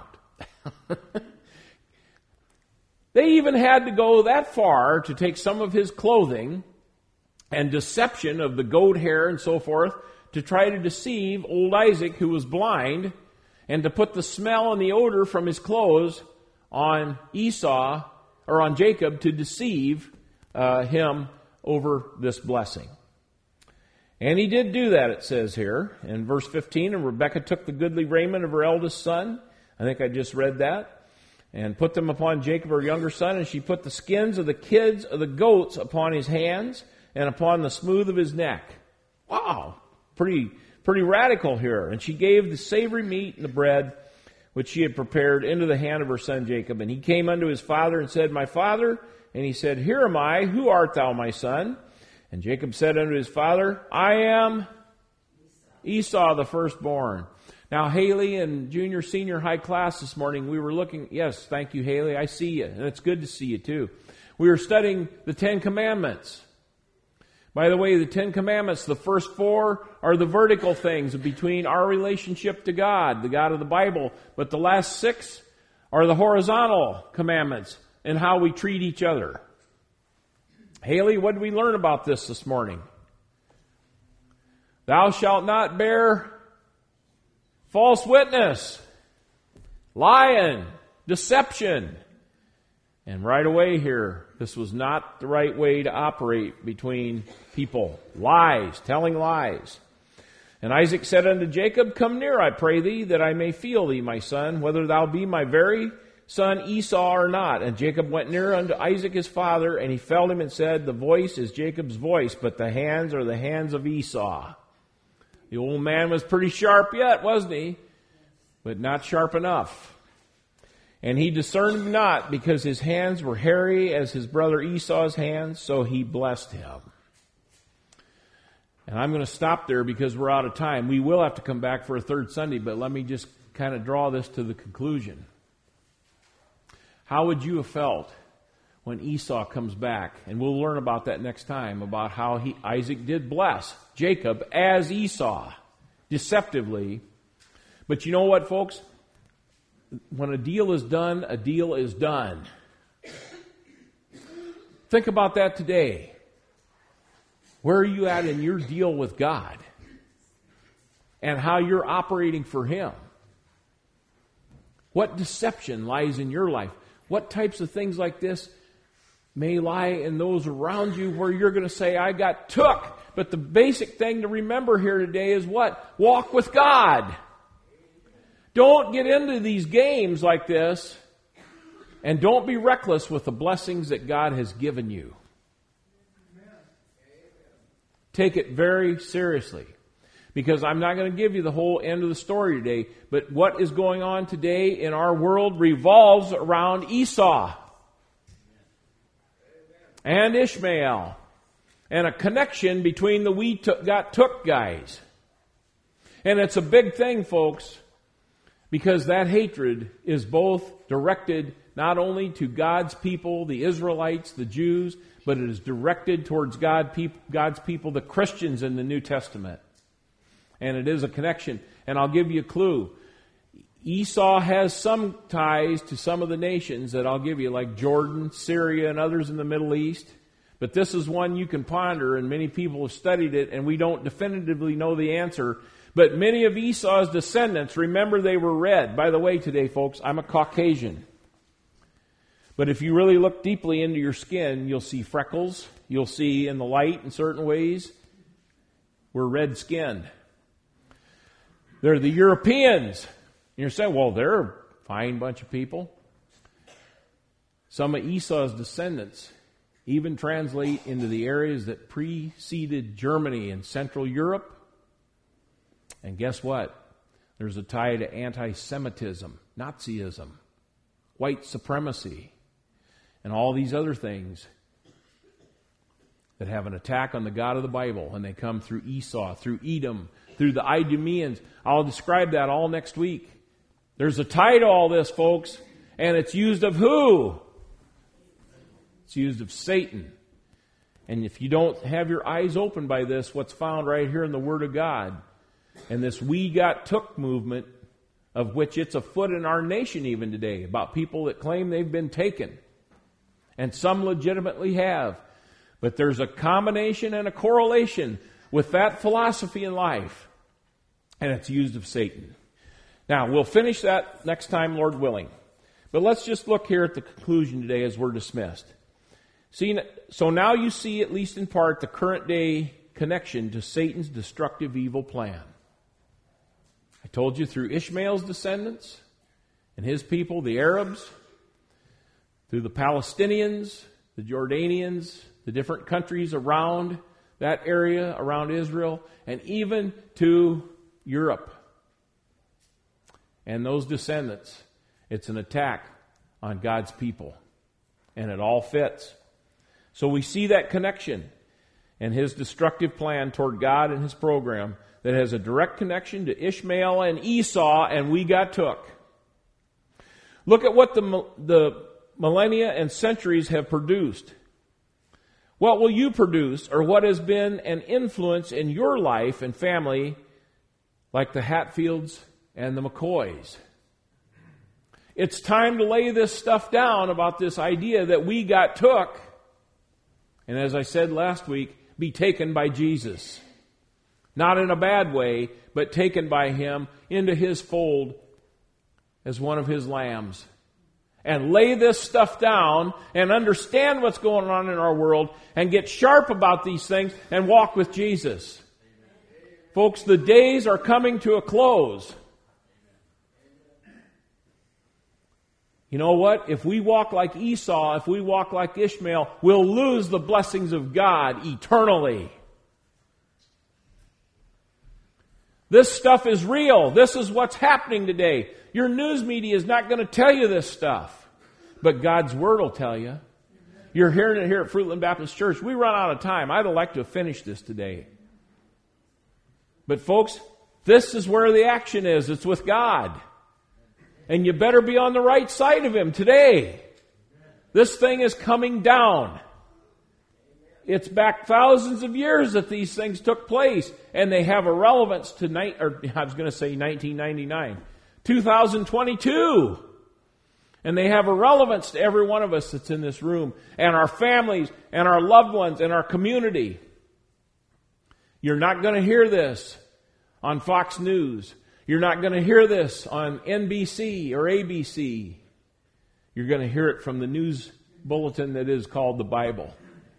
They even had to go that far to take some of his clothing and deception of the goat hair and so forth to try to deceive old Isaac, who was blind, and to put the smell and the odor from his clothes on Esau, or on Jacob, to deceive him over this blessing. And he did do that, it says here in verse 15. And Rebekah took the goodly raiment of her eldest son. I think I just read that. And put them upon Jacob, her younger son. And she put the skins of the kids of the goats upon his hands and upon the smooth of his neck. Wow, pretty radical here. And she gave the savory meat and the bread which she had prepared into the hand of her son Jacob. And he came unto his father and said, My father. And he said, Here am I. Who art thou, my son? And Jacob said unto his father, I am Esau the firstborn. Now, Haley in junior, senior, high class this morning, we were looking. Yes, thank you, Haley. I see you, and it's good to see you too. We were studying the Ten Commandments. By the way, the Ten Commandments, the first four are the vertical things between our relationship to God, the God of the Bible. But the last six are the horizontal commandments and how we treat each other. Haley, what did we learn about this morning? Thou shalt not bear false witness, lying, deception. And right away here, this was not the right way to operate between people. Lies, telling lies. And Isaac said unto Jacob, Come near, I pray thee, that I may feel thee, my son, whether thou be my very son Esau or not. And Jacob went near unto Isaac his father, and he felt him and said, The voice is Jacob's voice, but the hands are the hands of Esau. The old man was pretty sharp yet, wasn't he? But not sharp enough. And he discerned him not, because his hands were hairy as his brother Esau's hands, so he blessed him. And I'm going to stop there because we're out of time. We will have to come back for a third Sunday, but let me just kind of draw this to the conclusion. How would you have felt when Esau comes back? And we'll learn about that next time, about how Isaac did bless Jacob as Esau, deceptively. But you know what, folks? When a deal is done, a deal is done. Think about that today. Where are you at in your deal with God? And how you're operating for Him? What deception lies in your life? What types of things like this may lie in those around you where you're going to say, I got took. But the basic thing to remember here today is what? Walk with God. Don't get into these games like this, and don't be reckless with the blessings that God has given you. Take it very seriously, because I'm not going to give you the whole end of the story today, but what is going on today in our world revolves around Esau and Ishmael, and a connection between the we got took guys. And it's a big thing, folks, because that hatred is both directed not only to God's people, the Israelites, the Jews, but it is directed towards God's people, the Christians in the New Testament. And it is a connection. And I'll give you a clue. Esau has some ties to some of the nations that I'll give you, like Jordan, Syria, and others in the Middle East. But this is one you can ponder, and many people have studied it, and we don't definitively know the answer. But many of Esau's descendants, remember, they were red. By the way, today, folks, I'm a Caucasian. But if you really look deeply into your skin, you'll see freckles. You'll see in the light in certain ways, we're red-skinned. They're the Europeans. And you're saying, well, they're a fine bunch of people. Some of Esau's descendants even translate into the areas that preceded Germany and Central Europe. And guess what? There's a tie to anti-Semitism, Nazism, white supremacy, and all these other things that have an attack on the God of the Bible, and they come through Esau, through Edom, through the Idumeans. I'll describe that all next week. There's a tie to all this, folks, and it's used of who? It's used of Satan. And if you don't have your eyes opened by this, what's found right here in the Word of God, and this we got took movement, of which it's afoot in our nation even today, about people that claim they've been taken. And some legitimately have. But there's a combination and a correlation with that philosophy in life. And it's used of Satan. Now, we'll finish that next time, Lord willing. But let's just look here at the conclusion today as we're dismissed. See, so now you see, at least in part, the current day connection to Satan's destructive evil plan. I told you through Ishmael's descendants and his people, the Arabs, through the Palestinians, the Jordanians, the different countries around that area, around Israel, and even to Europe. And those descendants, it's an attack on God's people. And it all fits. So we see that connection and his destructive plan toward God and his program that has a direct connection to Ishmael and Esau, and we got took. Look at what the millennia and centuries have produced. What will you produce, or what has been an influence in your life and family, like the Hatfields and the McCoys? It's time to lay this stuff down about this idea that we got took, and as I said last week, be taken by Jesus. Not in a bad way, but taken by him into his fold as one of his lambs. And lay this stuff down and understand what's going on in our world and get sharp about these things and walk with Jesus. Folks, the days are coming to a close. You know what? If we walk like Esau, if we walk like Ishmael, we'll lose the blessings of God eternally. This stuff is real. This is what's happening today. Your news media is not going to tell you this stuff. But God's Word will tell you. You're hearing it here at Fruitland Baptist Church. We run out of time. I'd like to finish this today. But folks, this is where the action is. It's with God. And you better be on the right side of Him today. This thing is coming down. It's back thousands of years that these things took place. And they have a relevance to 1999. 2022. And they have a relevance to every one of us that's in this room, and our families, and our loved ones, and our community. You're not going to hear this on Fox News. You're not going to hear this on NBC or ABC. You're going to hear it from the news bulletin that is called the Bible.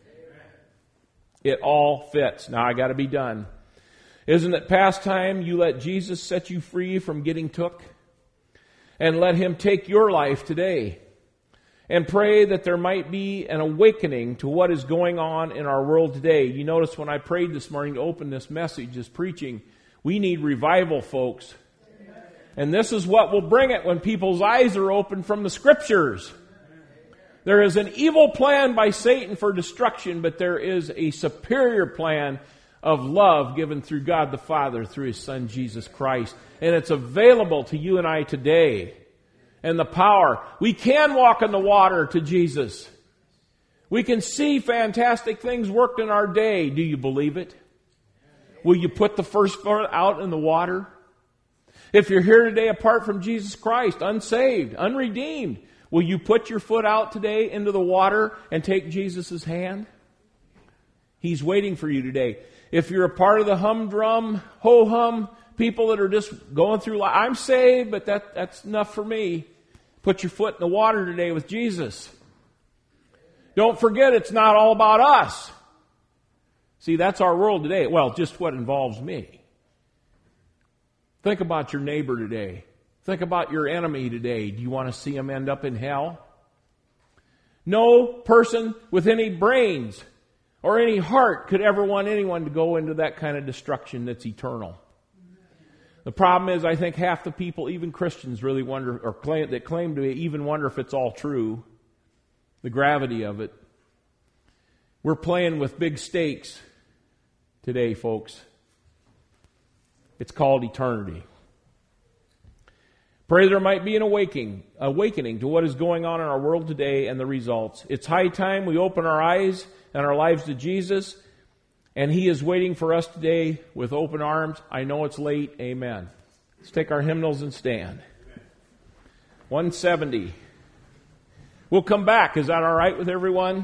It all fits. Now I got to be done. Isn't it past time you let Jesus set you free from getting took? And let Him take your life today. And pray that there might be an awakening to what is going on in our world today. You notice when I prayed this morning to open this message, this preaching, we need revival, folks. And this is what will bring it when people's eyes are open from the Scriptures. There is an evil plan by Satan for destruction, but there is a superior plan of love given through God the Father through His Son Jesus Christ. And it's available to you and I today. And the power. We can walk in the water to Jesus. We can see fantastic things worked in our day. Do you believe it? Will you put the first foot out in the water? If you're here today apart from Jesus Christ, unsaved, unredeemed, will you put your foot out today into the water and take Jesus' hand? He's waiting for you today. If you're a part of the humdrum, ho-hum, people that are just going through life, I'm saved, but that's enough for me. Put your foot in the water today with Jesus. Don't forget, it's not all about us. See, that's our world today. Well, just what involves me. Think about your neighbor today. Think about your enemy today. Do you want to see him end up in hell? No person with any brains or any heart could ever want anyone to go into that kind of destruction that's eternal. The problem is, I think half the people, even Christians, really wonder, or claim to even wonder if it's all true, the gravity of it. We're playing with big stakes today, folks. It's called eternity. Pray there might be an awakening to what is going on in our world today and the results. It's high time we open our eyes and our lives to Jesus, and He is waiting for us today with open arms. I know it's late. Amen. Let's take our hymnals and stand. 170. We'll come back. Is that all right with everyone?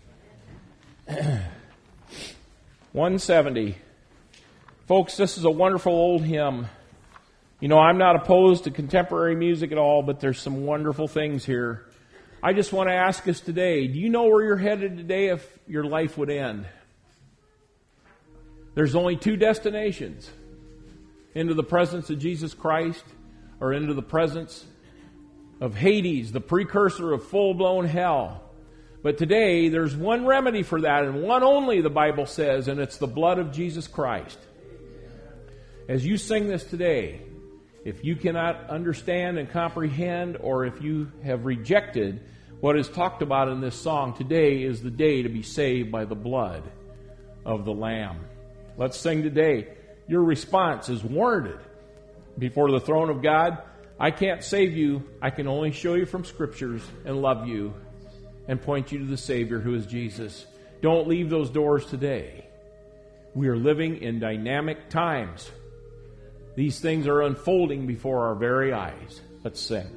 170. Folks, this is a wonderful old hymn. You know, I'm not opposed to contemporary music at all, but there's some wonderful things here. I just want to ask us today, do you know where you're headed today if your life would end? There's only two destinations: into the presence of Jesus Christ or into the presence of Hades, the precursor of full-blown hell. But today, there's one remedy for that, and one only, the Bible says, and it's the blood of Jesus Christ. As you sing this today, if you cannot understand and comprehend, or if you have rejected what is talked about in this song, today is the day to be saved by the blood of the Lamb. Let's sing today. Your response is warranted before the throne of God. I can't save you. I can only show you from Scriptures and love you and point you to the Savior who is Jesus. Don't leave those doors today. We are living in dynamic times. These things are unfolding before our very eyes. Let's sing.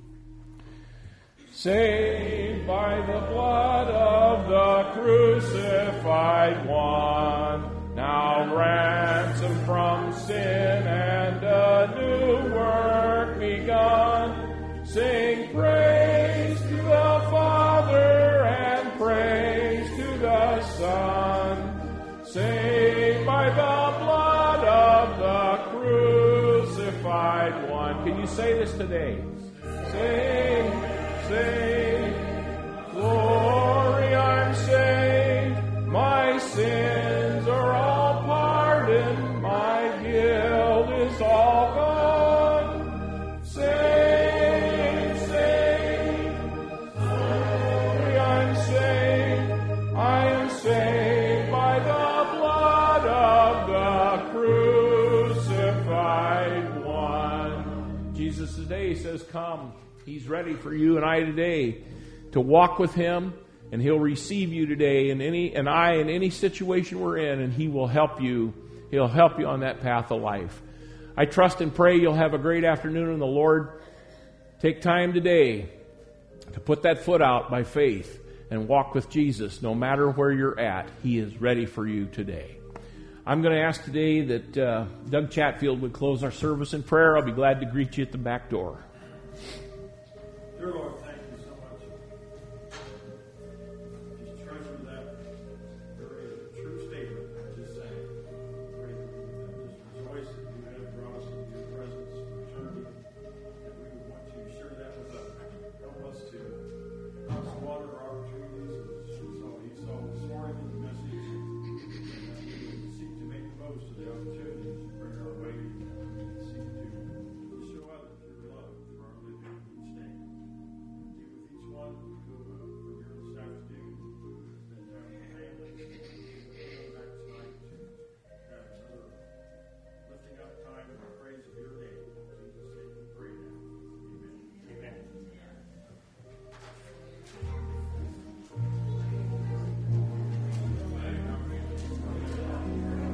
Saved by the blood of the crucified one, now ransomed from sin and a new work begun. Sing praise to the Father and praise to the Son. Saved by the blood of the crucified one. Can you say this today? Sing, sing, glory, I'm saved. My sins are all pardoned. My guilt is all gone. Sing, sing, glory, I'm saved. I am saved by the blood of the crucified one. Jesus today says, come. He's ready for you and I today to walk with Him, and He'll receive you today in any situation we're in, and He will help you. He'll help you on that path of life. I trust and pray you'll have a great afternoon in the Lord. Take time today to put that foot out by faith and walk with Jesus. No matter where you're at, He is ready for you today. I'm going to ask today that Doug Chatfield would close our service in prayer. I'll be glad to greet you at the back door. Dear Lord,